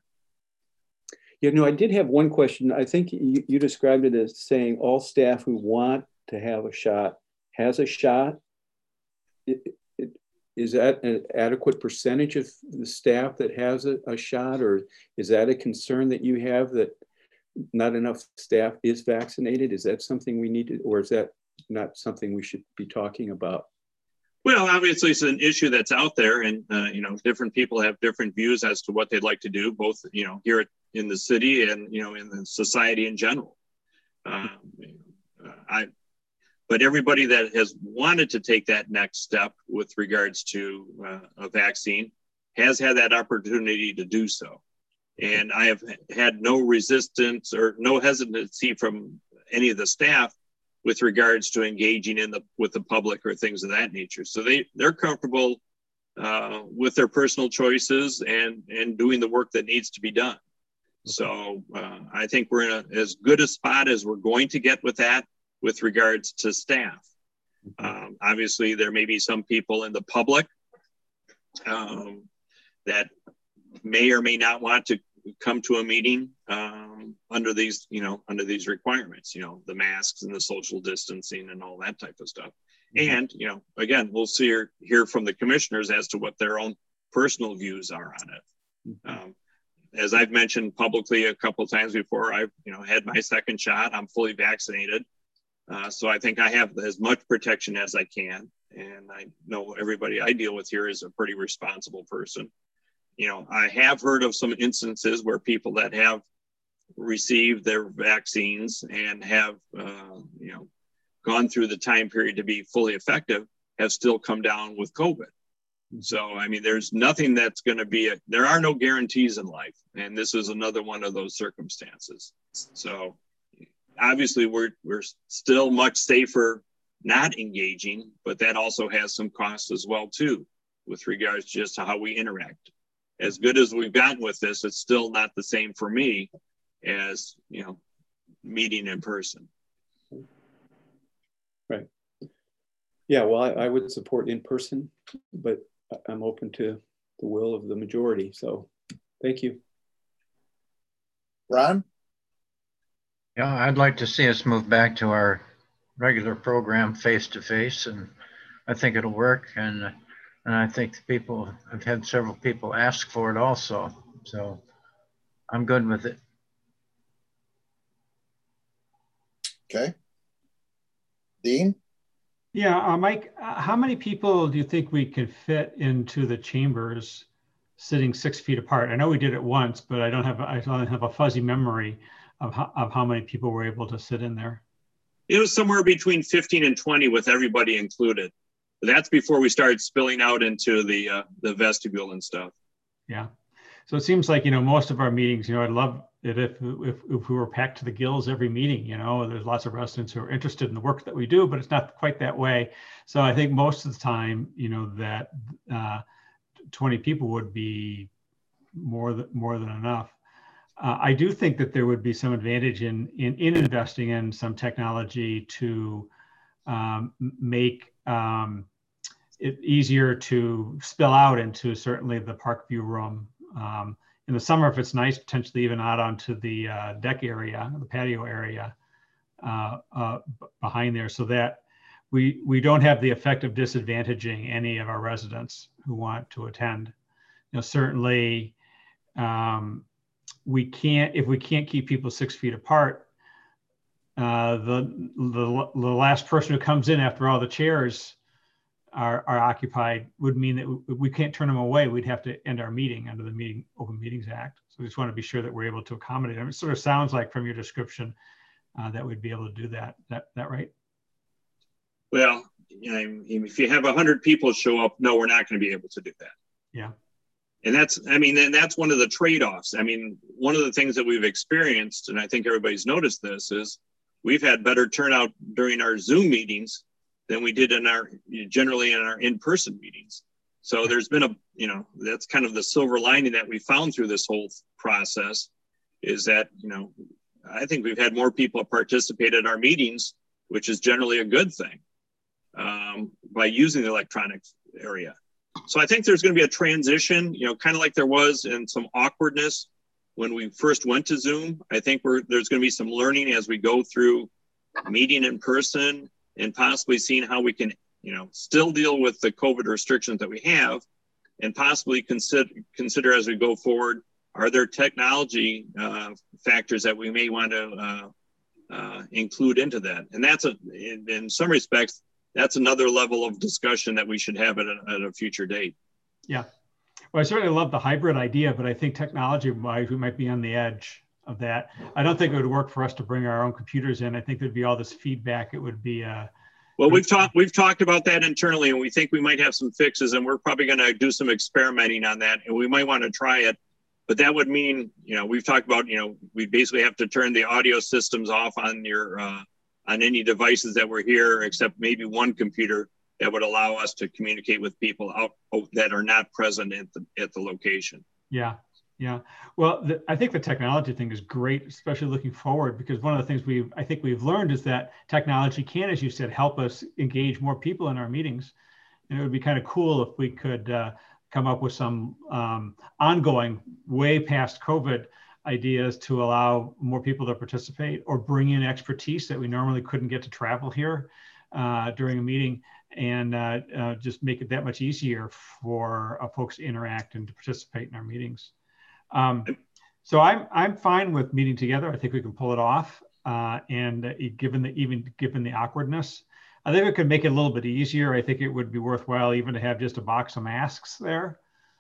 You know, I did have one question. I think you, you described it as saying all staff who want to have a shot has a shot. It, it, Is that an adequate percentage of the staff that has a, a shot, or is that a concern that you have that not enough staff is vaccinated? Is that something we need to, or is that not something we should be talking about? Well, obviously it's an issue that's out there, and uh, you know, different people have different views as to what they'd like to do, both, you know, here in the city and, you know, in the society in general. Um, uh, I, But everybody that has wanted to take that next step with regards to uh, a vaccine has had that opportunity to do so. And I have had no resistance or no hesitancy from any of the staff with regards to engaging in the with the public or things of that nature. So they, they're comfortable uh, with their personal choices and, and doing the work that needs to be done. So uh, I think we're in a, as good a spot as we're going to get with that. With regards to staff. Um, obviously, there may be some people in the public um, that may or may not want to come to a meeting um, under these, you know, under these requirements, you know, the masks and the social distancing and all that type of stuff. Mm-hmm. And, you know, again, we'll see or hear from the commissioners as to what their own personal views are on it. Mm-hmm. Um, as I've mentioned publicly a couple of times before, I've, you know, had my second shot. I'm fully vaccinated. Uh, so I think I have as much protection as I can. And I know everybody I deal with here is a pretty responsible person. You know, I have heard of some instances where people that have received their vaccines and have, uh, you know, gone through the time period to be fully effective have still come down with COVID. So, I mean, there's nothing that's going to be, a, there are no guarantees in life. And this is another one of those circumstances. So, obviously, we're we're still much safer not engaging, but that also has some costs as well, too, with regards to just how we interact. As good as we've gotten with this, it's still not the same for me as, you know, meeting in person. Right. Yeah, well, I, I would support in person, but I'm open to the will of the majority. So thank you. Ron? Yeah, I'd like to see us move back to our regular program face to face. And I think it'll work, and and I think the people, I've had several people ask for it also, so I'm good with it. Okay. Dean? Yeah, uh, Mike, uh, how many people do you think we can fit into the chambers sitting six feet apart? I know we did it once, but I don't have, I don't have a fuzzy memory of how, of how many people were able to sit in there. It was somewhere between fifteen and twenty with everybody included. That's before we started spilling out into the uh, the vestibule and stuff. Yeah. So it seems like, you know, most of our meetings, you know, I'd love it if, if, if we were packed to the gills every meeting. You know, there's lots of residents who are interested in the work that we do, but it's not quite that way. So I think most of the time, you know, that uh, twenty people would be more than, more than enough. Uh, I do think that there would be some advantage in, in, in investing in some technology to um, make um, it easier to spill out into certainly the park view room. Um, in the summer, if it's nice, potentially even out onto the uh, deck area, the patio area uh, uh, behind there, so that we we don't have the effect of disadvantaging any of our residents who want to attend. You know, certainly um, we can't, if we can't keep people six feet apart, uh, the, the the last person who comes in after all the chairs Are, are occupied would mean that we, we can't turn them away. We'd have to end our meeting under the meeting Open Meetings Act. So we just want to be sure that we're able to accommodate them. It sort of sounds like from your description uh, that we'd be able to do that. That that right? Well, you know, if you have a hundred people show up, no, we're not going to be able to do that. Yeah. And that's, I mean, and that's one of the trade-offs. I mean, one of the things that we've experienced, and I think everybody's noticed this, is we've had better turnout during our Zoom meetings than we did in our, generally in our in-person meetings. So there's been a, you know, that's kind of the silver lining that we found through this whole process, is that, you know, I think we've had more people participate at our meetings, which is generally a good thing, um, by using the electronic area. So I think there's going to be a transition, you know, kind of like there was in some awkwardness when we first went to Zoom. I think we're, there's going to be some learning as we go through meeting in person, and possibly seeing how we can, you know, still deal with the COVID restrictions that we have, and possibly consider, consider as we go forward, are there technology uh, factors that we may want to uh, uh, include into that? And that's, a, in, in some respects, that's another level of discussion that we should have at a, at a future date. Yeah. Well, I certainly love the hybrid idea, but I think technology-wise, we might be on the edge of that. I don't think it would work for us to bring our own computers in. I think there'd be all this feedback. It would be uh well, we've talked we've talked about that internally, and we think we might have some fixes, and we're probably going to do some experimenting on that, and we might want to try it. But that would mean, you know, we've talked about, you know, we basically have to turn the audio systems off on your uh on any devices that were here, except maybe one computer that would allow us to communicate with people out that are not present at the at the location. Yeah. Yeah, well, the, I think the technology thing is great, especially looking forward, because one of the things we I think we've learned is that technology can, as you said, help us engage more people in our meetings. And it would be kind of cool if we could uh, come up with some um, ongoing, way past COVID ideas to allow more people to participate, or bring in expertise that we normally couldn't get to travel here uh, during a meeting, and uh, uh, just make it that much easier for uh, folks to interact and to participate in our meetings. Um, so I'm I'm fine with meeting together. I think we can pull it off, uh, and uh, given the even given the awkwardness, I think it could make it a little bit easier. I think it would be worthwhile even to have just a box of masks there,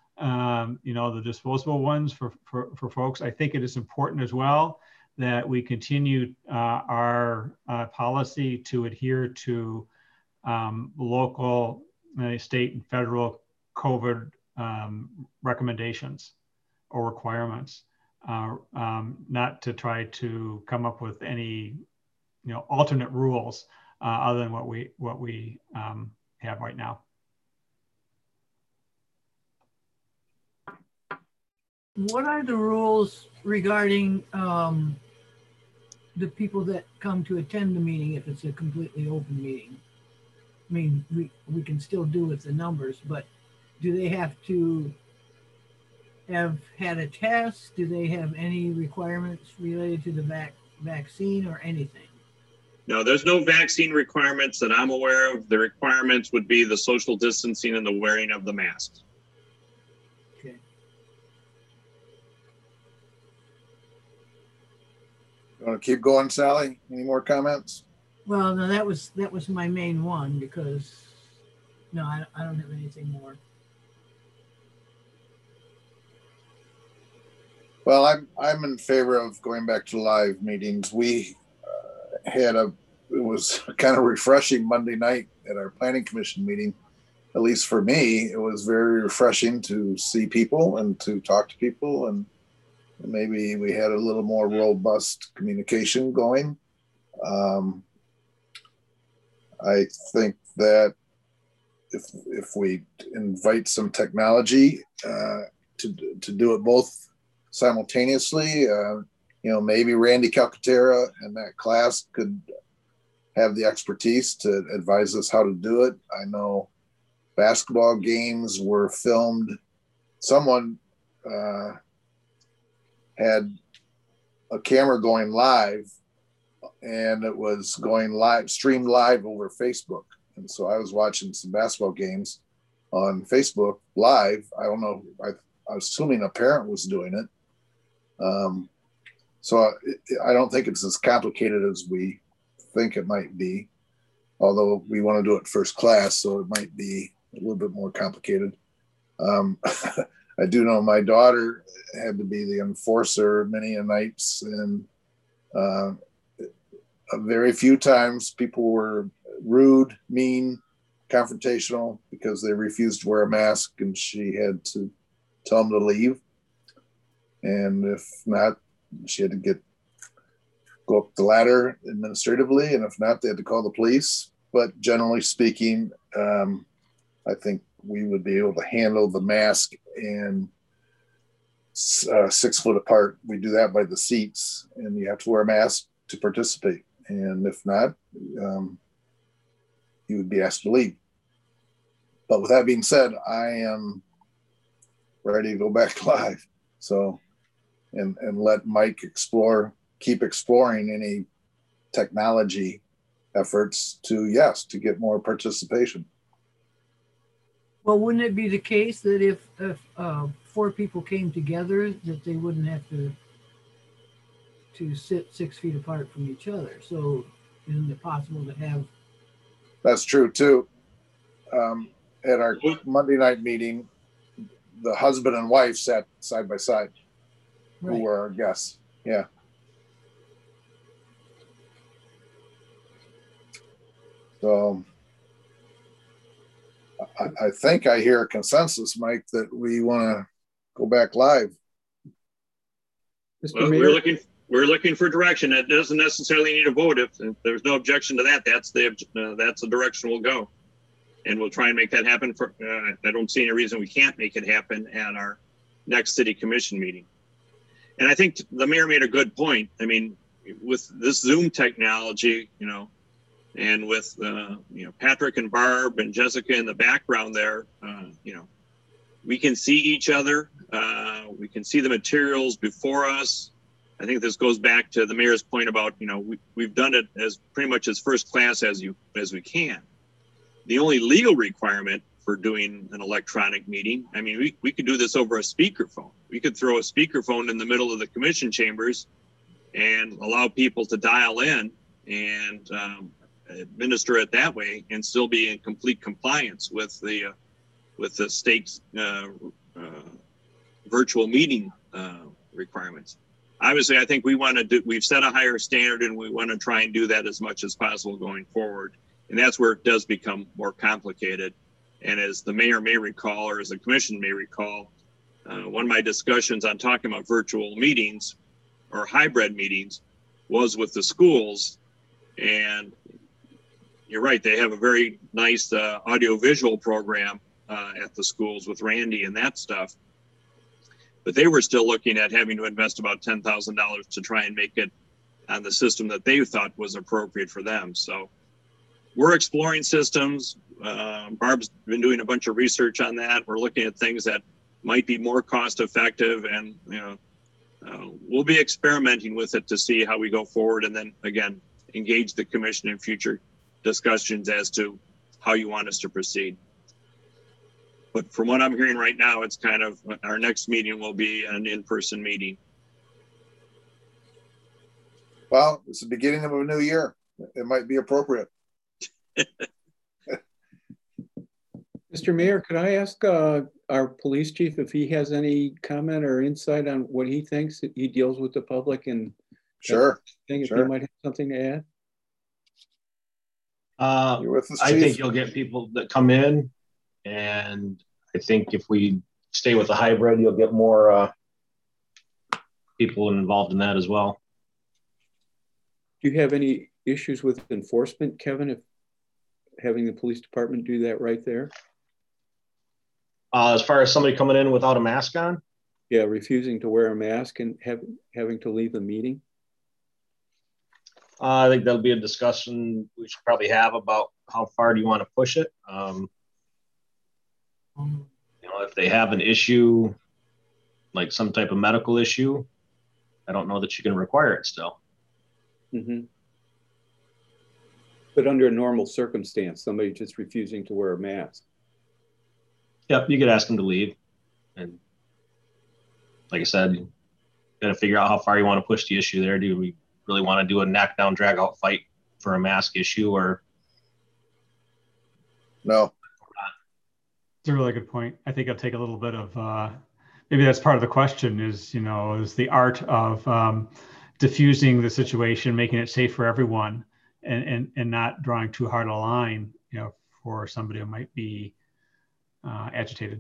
um, you know, the disposable ones for, for for folks. I think it is important as well that we continue uh, our uh, policy to adhere to um, local, uh, state, and federal COVID um, recommendations or requirements, uh, um, not to try to come up with any, you know, alternate rules uh, other than what we what we um, have right now. What are the rules regarding um, the people that come to attend the meeting if it's a completely open meeting? I mean, we, we can still do with the numbers, but do they have to have had a test? Do they have any requirements related to the vac vaccine or anything? No, there's no vaccine requirements that I'm aware of. The requirements would be the social distancing and the wearing of the masks. Okay. You want to keep going, Sally? Any more comments? Well, no, that was, that was my main one because, no, I, I don't have anything more. Well, I'm I'm in favor of going back to live meetings. We uh, had a it was kind of refreshing Monday night at our planning commission meeting. At least for me, it was very refreshing to see people and to talk to people, and maybe we had a little more robust communication going. Um, I think that if if we invite some technology uh, to to do it both simultaneously, uh, you know, maybe Randy Calcaterra and that class could have the expertise to advise us how to do it. I know basketball games were filmed. Someone uh, had a camera going live, and it was going live, streamed live over Facebook. And so I was watching some basketball games on Facebook live. I don't know, I, I'm assuming a parent was doing it. Um, so it, I don't think it's as complicated as we think it might be, although we want to do it first class, so it might be a little bit more complicated. Um, I do know my daughter had to be the enforcer many a nights, and uh, very few times people were rude, mean, confrontational because they refused to wear a mask, and she had to tell them to leave. And if not, she had to get go up the ladder administratively, and if not, they had to call the police. But generally speaking, um, I think we would be able to handle the mask and uh, six foot apart. We do that by the seats, and you have to wear a mask to participate. And if not, um, you would be asked to leave. But with that being said, I am ready to go back live. So, and and let Mike explore, keep exploring any technology efforts to, yes, to get more participation. Well, wouldn't it be the case that if, if uh, four people came together, that they wouldn't have to to sit six feet apart from each other? So isn't it possible to have? That's true too. Um, at our Monday night meeting, the husband and wife sat side by side, Right. who were our guests. Yeah. So I, I think I hear a consensus, Mike, that we want to go back live. Mister Well, Mayor, we're looking we're looking for direction. It doesn't necessarily need a vote. If, if there's no objection to that, that's the uh, that's the direction we'll go, and we'll try and make that happen. For uh, I don't see any reason we can't make it happen at our next city commission meeting. And I think the mayor made a good point. I mean, with this Zoom technology, you know, and with uh, you know, Patrick and Barb and Jessica in the background there, uh, you know, we can see each other. Uh, we can see the materials before us. I think this goes back to the mayor's point about, you know, we, we've done it as pretty much as first class as you as we can. The only legal requirement for doing an electronic meeting, I mean, we, we could do this over a speakerphone. We could throw a speakerphone in the middle of the commission chambers and allow people to dial in and um, administer it that way and still be in complete compliance with the uh, with the state's uh, uh, virtual meeting uh, requirements. Obviously, I think we want to do, we've set a higher standard, and we want to try and do that as much as possible going forward. And that's where it does become more complicated. And as the mayor may recall, or as the commission may recall, uh, one of my discussions on talking about virtual meetings or hybrid meetings was with the schools. And you're right, they have a very nice uh, audio-visual program uh, at the schools with Randy and that stuff. But they were still looking at having to invest about ten thousand dollars to try and make it on the system that they thought was appropriate for them. So we're exploring systems. Uh, Barb's been doing a bunch of research on that. We're looking at things that might be more cost effective, and you know, uh, we'll be experimenting with it to see how we go forward. And then again, engage the commission in future discussions as to how you want us to proceed. But from what I'm hearing right now, it's kind of, our next meeting will be an in-person meeting. Well, it's the beginning of a new year. It might be appropriate. Mister Mayor, could I ask uh, our police chief if he has any comment or insight on what he thinks that he deals with the public and sure, thing, if sure. he might have something to add? Uh, You're with us, I Chief? think you'll get people that come in, and I think if we stay with the hybrid, you'll get more uh, people involved in that as well. Do you have any issues with enforcement, Kevin, if having the police department do that right there? Uh, as far as somebody coming in without a mask on? Yeah, refusing to wear a mask and have, having to leave the meeting? Uh, I think that'll be a discussion we should probably have about how far do you want to push it. Um, you know, if they have an issue, like some type of medical issue, I don't know that you can require it still. Mm-hmm. But under a normal circumstance, somebody just refusing to wear a mask. Yep, you could ask them to leave. And like I said, you got to figure out how far you want to push the issue there. Do we really want to do a knockdown, drag out fight for a mask issue, or no? It's a really good point. I think it'll take a little bit of, uh, maybe that's part of the question is, you know, is the art of um, diffusing the situation, making it safe for everyone, and, and, and not drawing too hard a line, you know, for somebody who might be uh, agitated.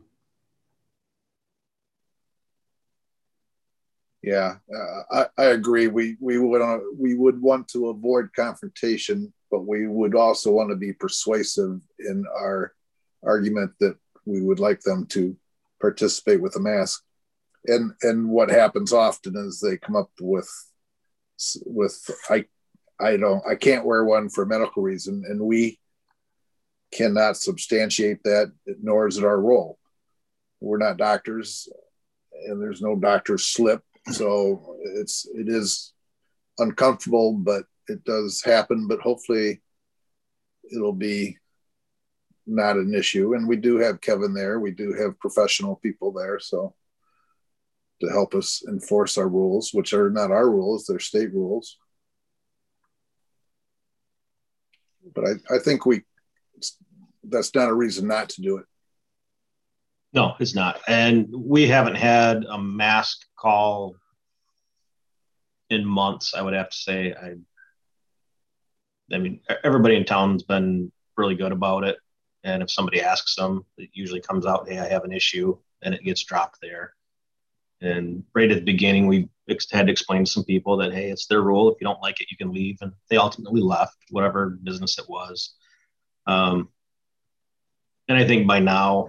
Yeah, uh, I, I agree. We we would uh, we would want to avoid confrontation, but we would also want to be persuasive in our argument that we would like them to participate with a mask. And and what happens often is they come up with with I I don't I can't wear one for a medical reason, and we cannot substantiate that, nor is it our role. We're not doctors, and there's no doctor's slip. So it's it is uncomfortable, but it does happen. But hopefully it'll be not an issue. And we do have Kevin there. We do have professional people there, so to help us enforce our rules, which are not our rules, they're state rules. But I, I think we that's not a reason not to do it. No, it's not. And we haven't had a mask call in months, I would have to say. I I mean, everybody in town's been really good about it. And if somebody asks them, it usually comes out, hey, I have an issue, and it gets dropped there. And right at the beginning, we had to explain to some people that, hey, it's their rule. If you don't like it, you can leave. And they ultimately left, whatever business it was. Um, and I think by now,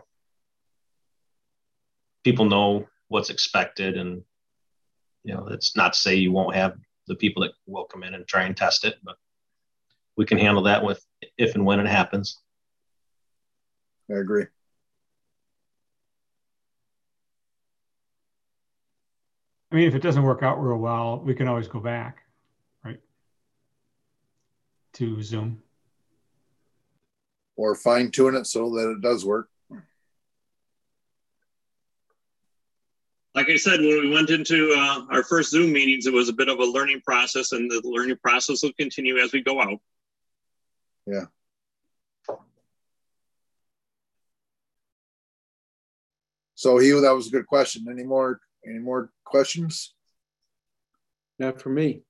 people know what's expected, and you know, it's not to say you won't have the people that will come in and try and test it, but we can handle that with if and when it happens. I agree. I mean, if it doesn't work out real well, we can always go back, right, to Zoom. Or fine tune it so that it does work. Like I said, when we went into uh, our first Zoom meetings, it was a bit of a learning process, and the learning process will continue as we go out. Yeah. So Hugh, that was a good question. Any more, any more questions? Not for me.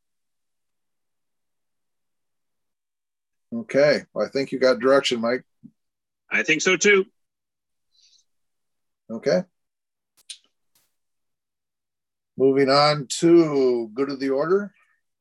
Okay, well, I think you got direction, Mike. I think so too. Okay. Moving on to good of the order.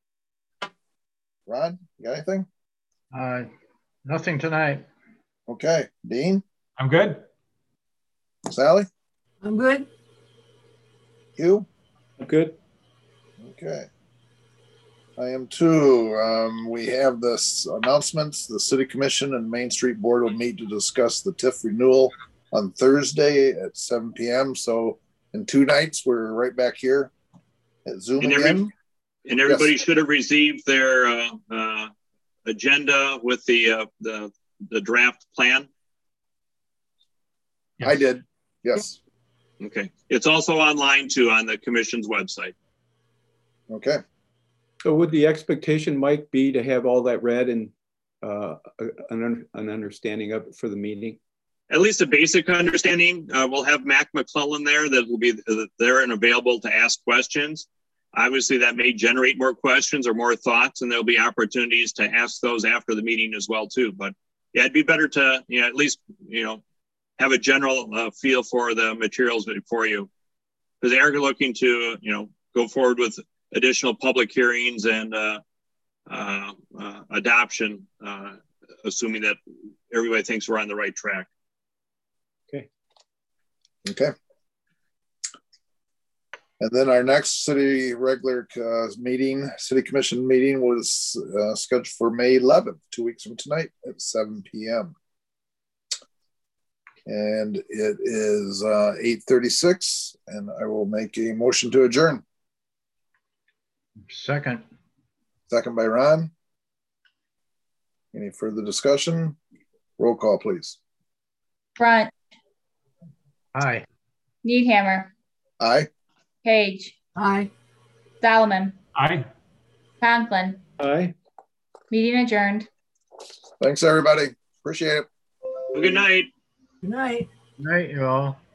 Ron, you got anything? Uh, nothing tonight. Okay, Dean? I'm good. Sally? I'm good. Hugh? I'm good. Okay. I am too. Um, we have this announcements. The City Commission and Main Street Board will meet to discuss the T I F renewal on Thursday at seven p m So in two nights, we're right back here at Zoom And again. every, And everybody Yes. should have received their uh, uh, agenda with the, uh, the the draft plan. I did. Yes. Okay. It's also online too on the commission's website. Okay. So would the expectation, Mike, be to have all that read and uh, an, an understanding of it for the meeting? At least a basic understanding. Uh, we'll have Mac McClellan there that will be there and available to ask questions. Obviously, that may generate more questions or more thoughts, and there'll be opportunities to ask those after the meeting as well too. But yeah, it'd be better to, you know, at least, you know, have a general uh, feel for the materials before you, because they are looking to, you know, go forward with additional public hearings and uh, uh, uh, adoption, uh, assuming that everybody thinks we're on the right track. Okay. Okay. And then our next city regular uh, meeting, city commission meeting was uh, scheduled for May eleventh, two weeks from tonight at seven P M And it is uh, eight thirty-six, and I will make a motion to adjourn. Second. Second by Ron. Any further discussion? Roll call, please. Brunt, Aye. Needhammer, Aye. Page, Aye. Solomon, Aye. Conklin. Aye. Meeting adjourned. Thanks, everybody. Appreciate it. Well, good night. Good night. Night, you all.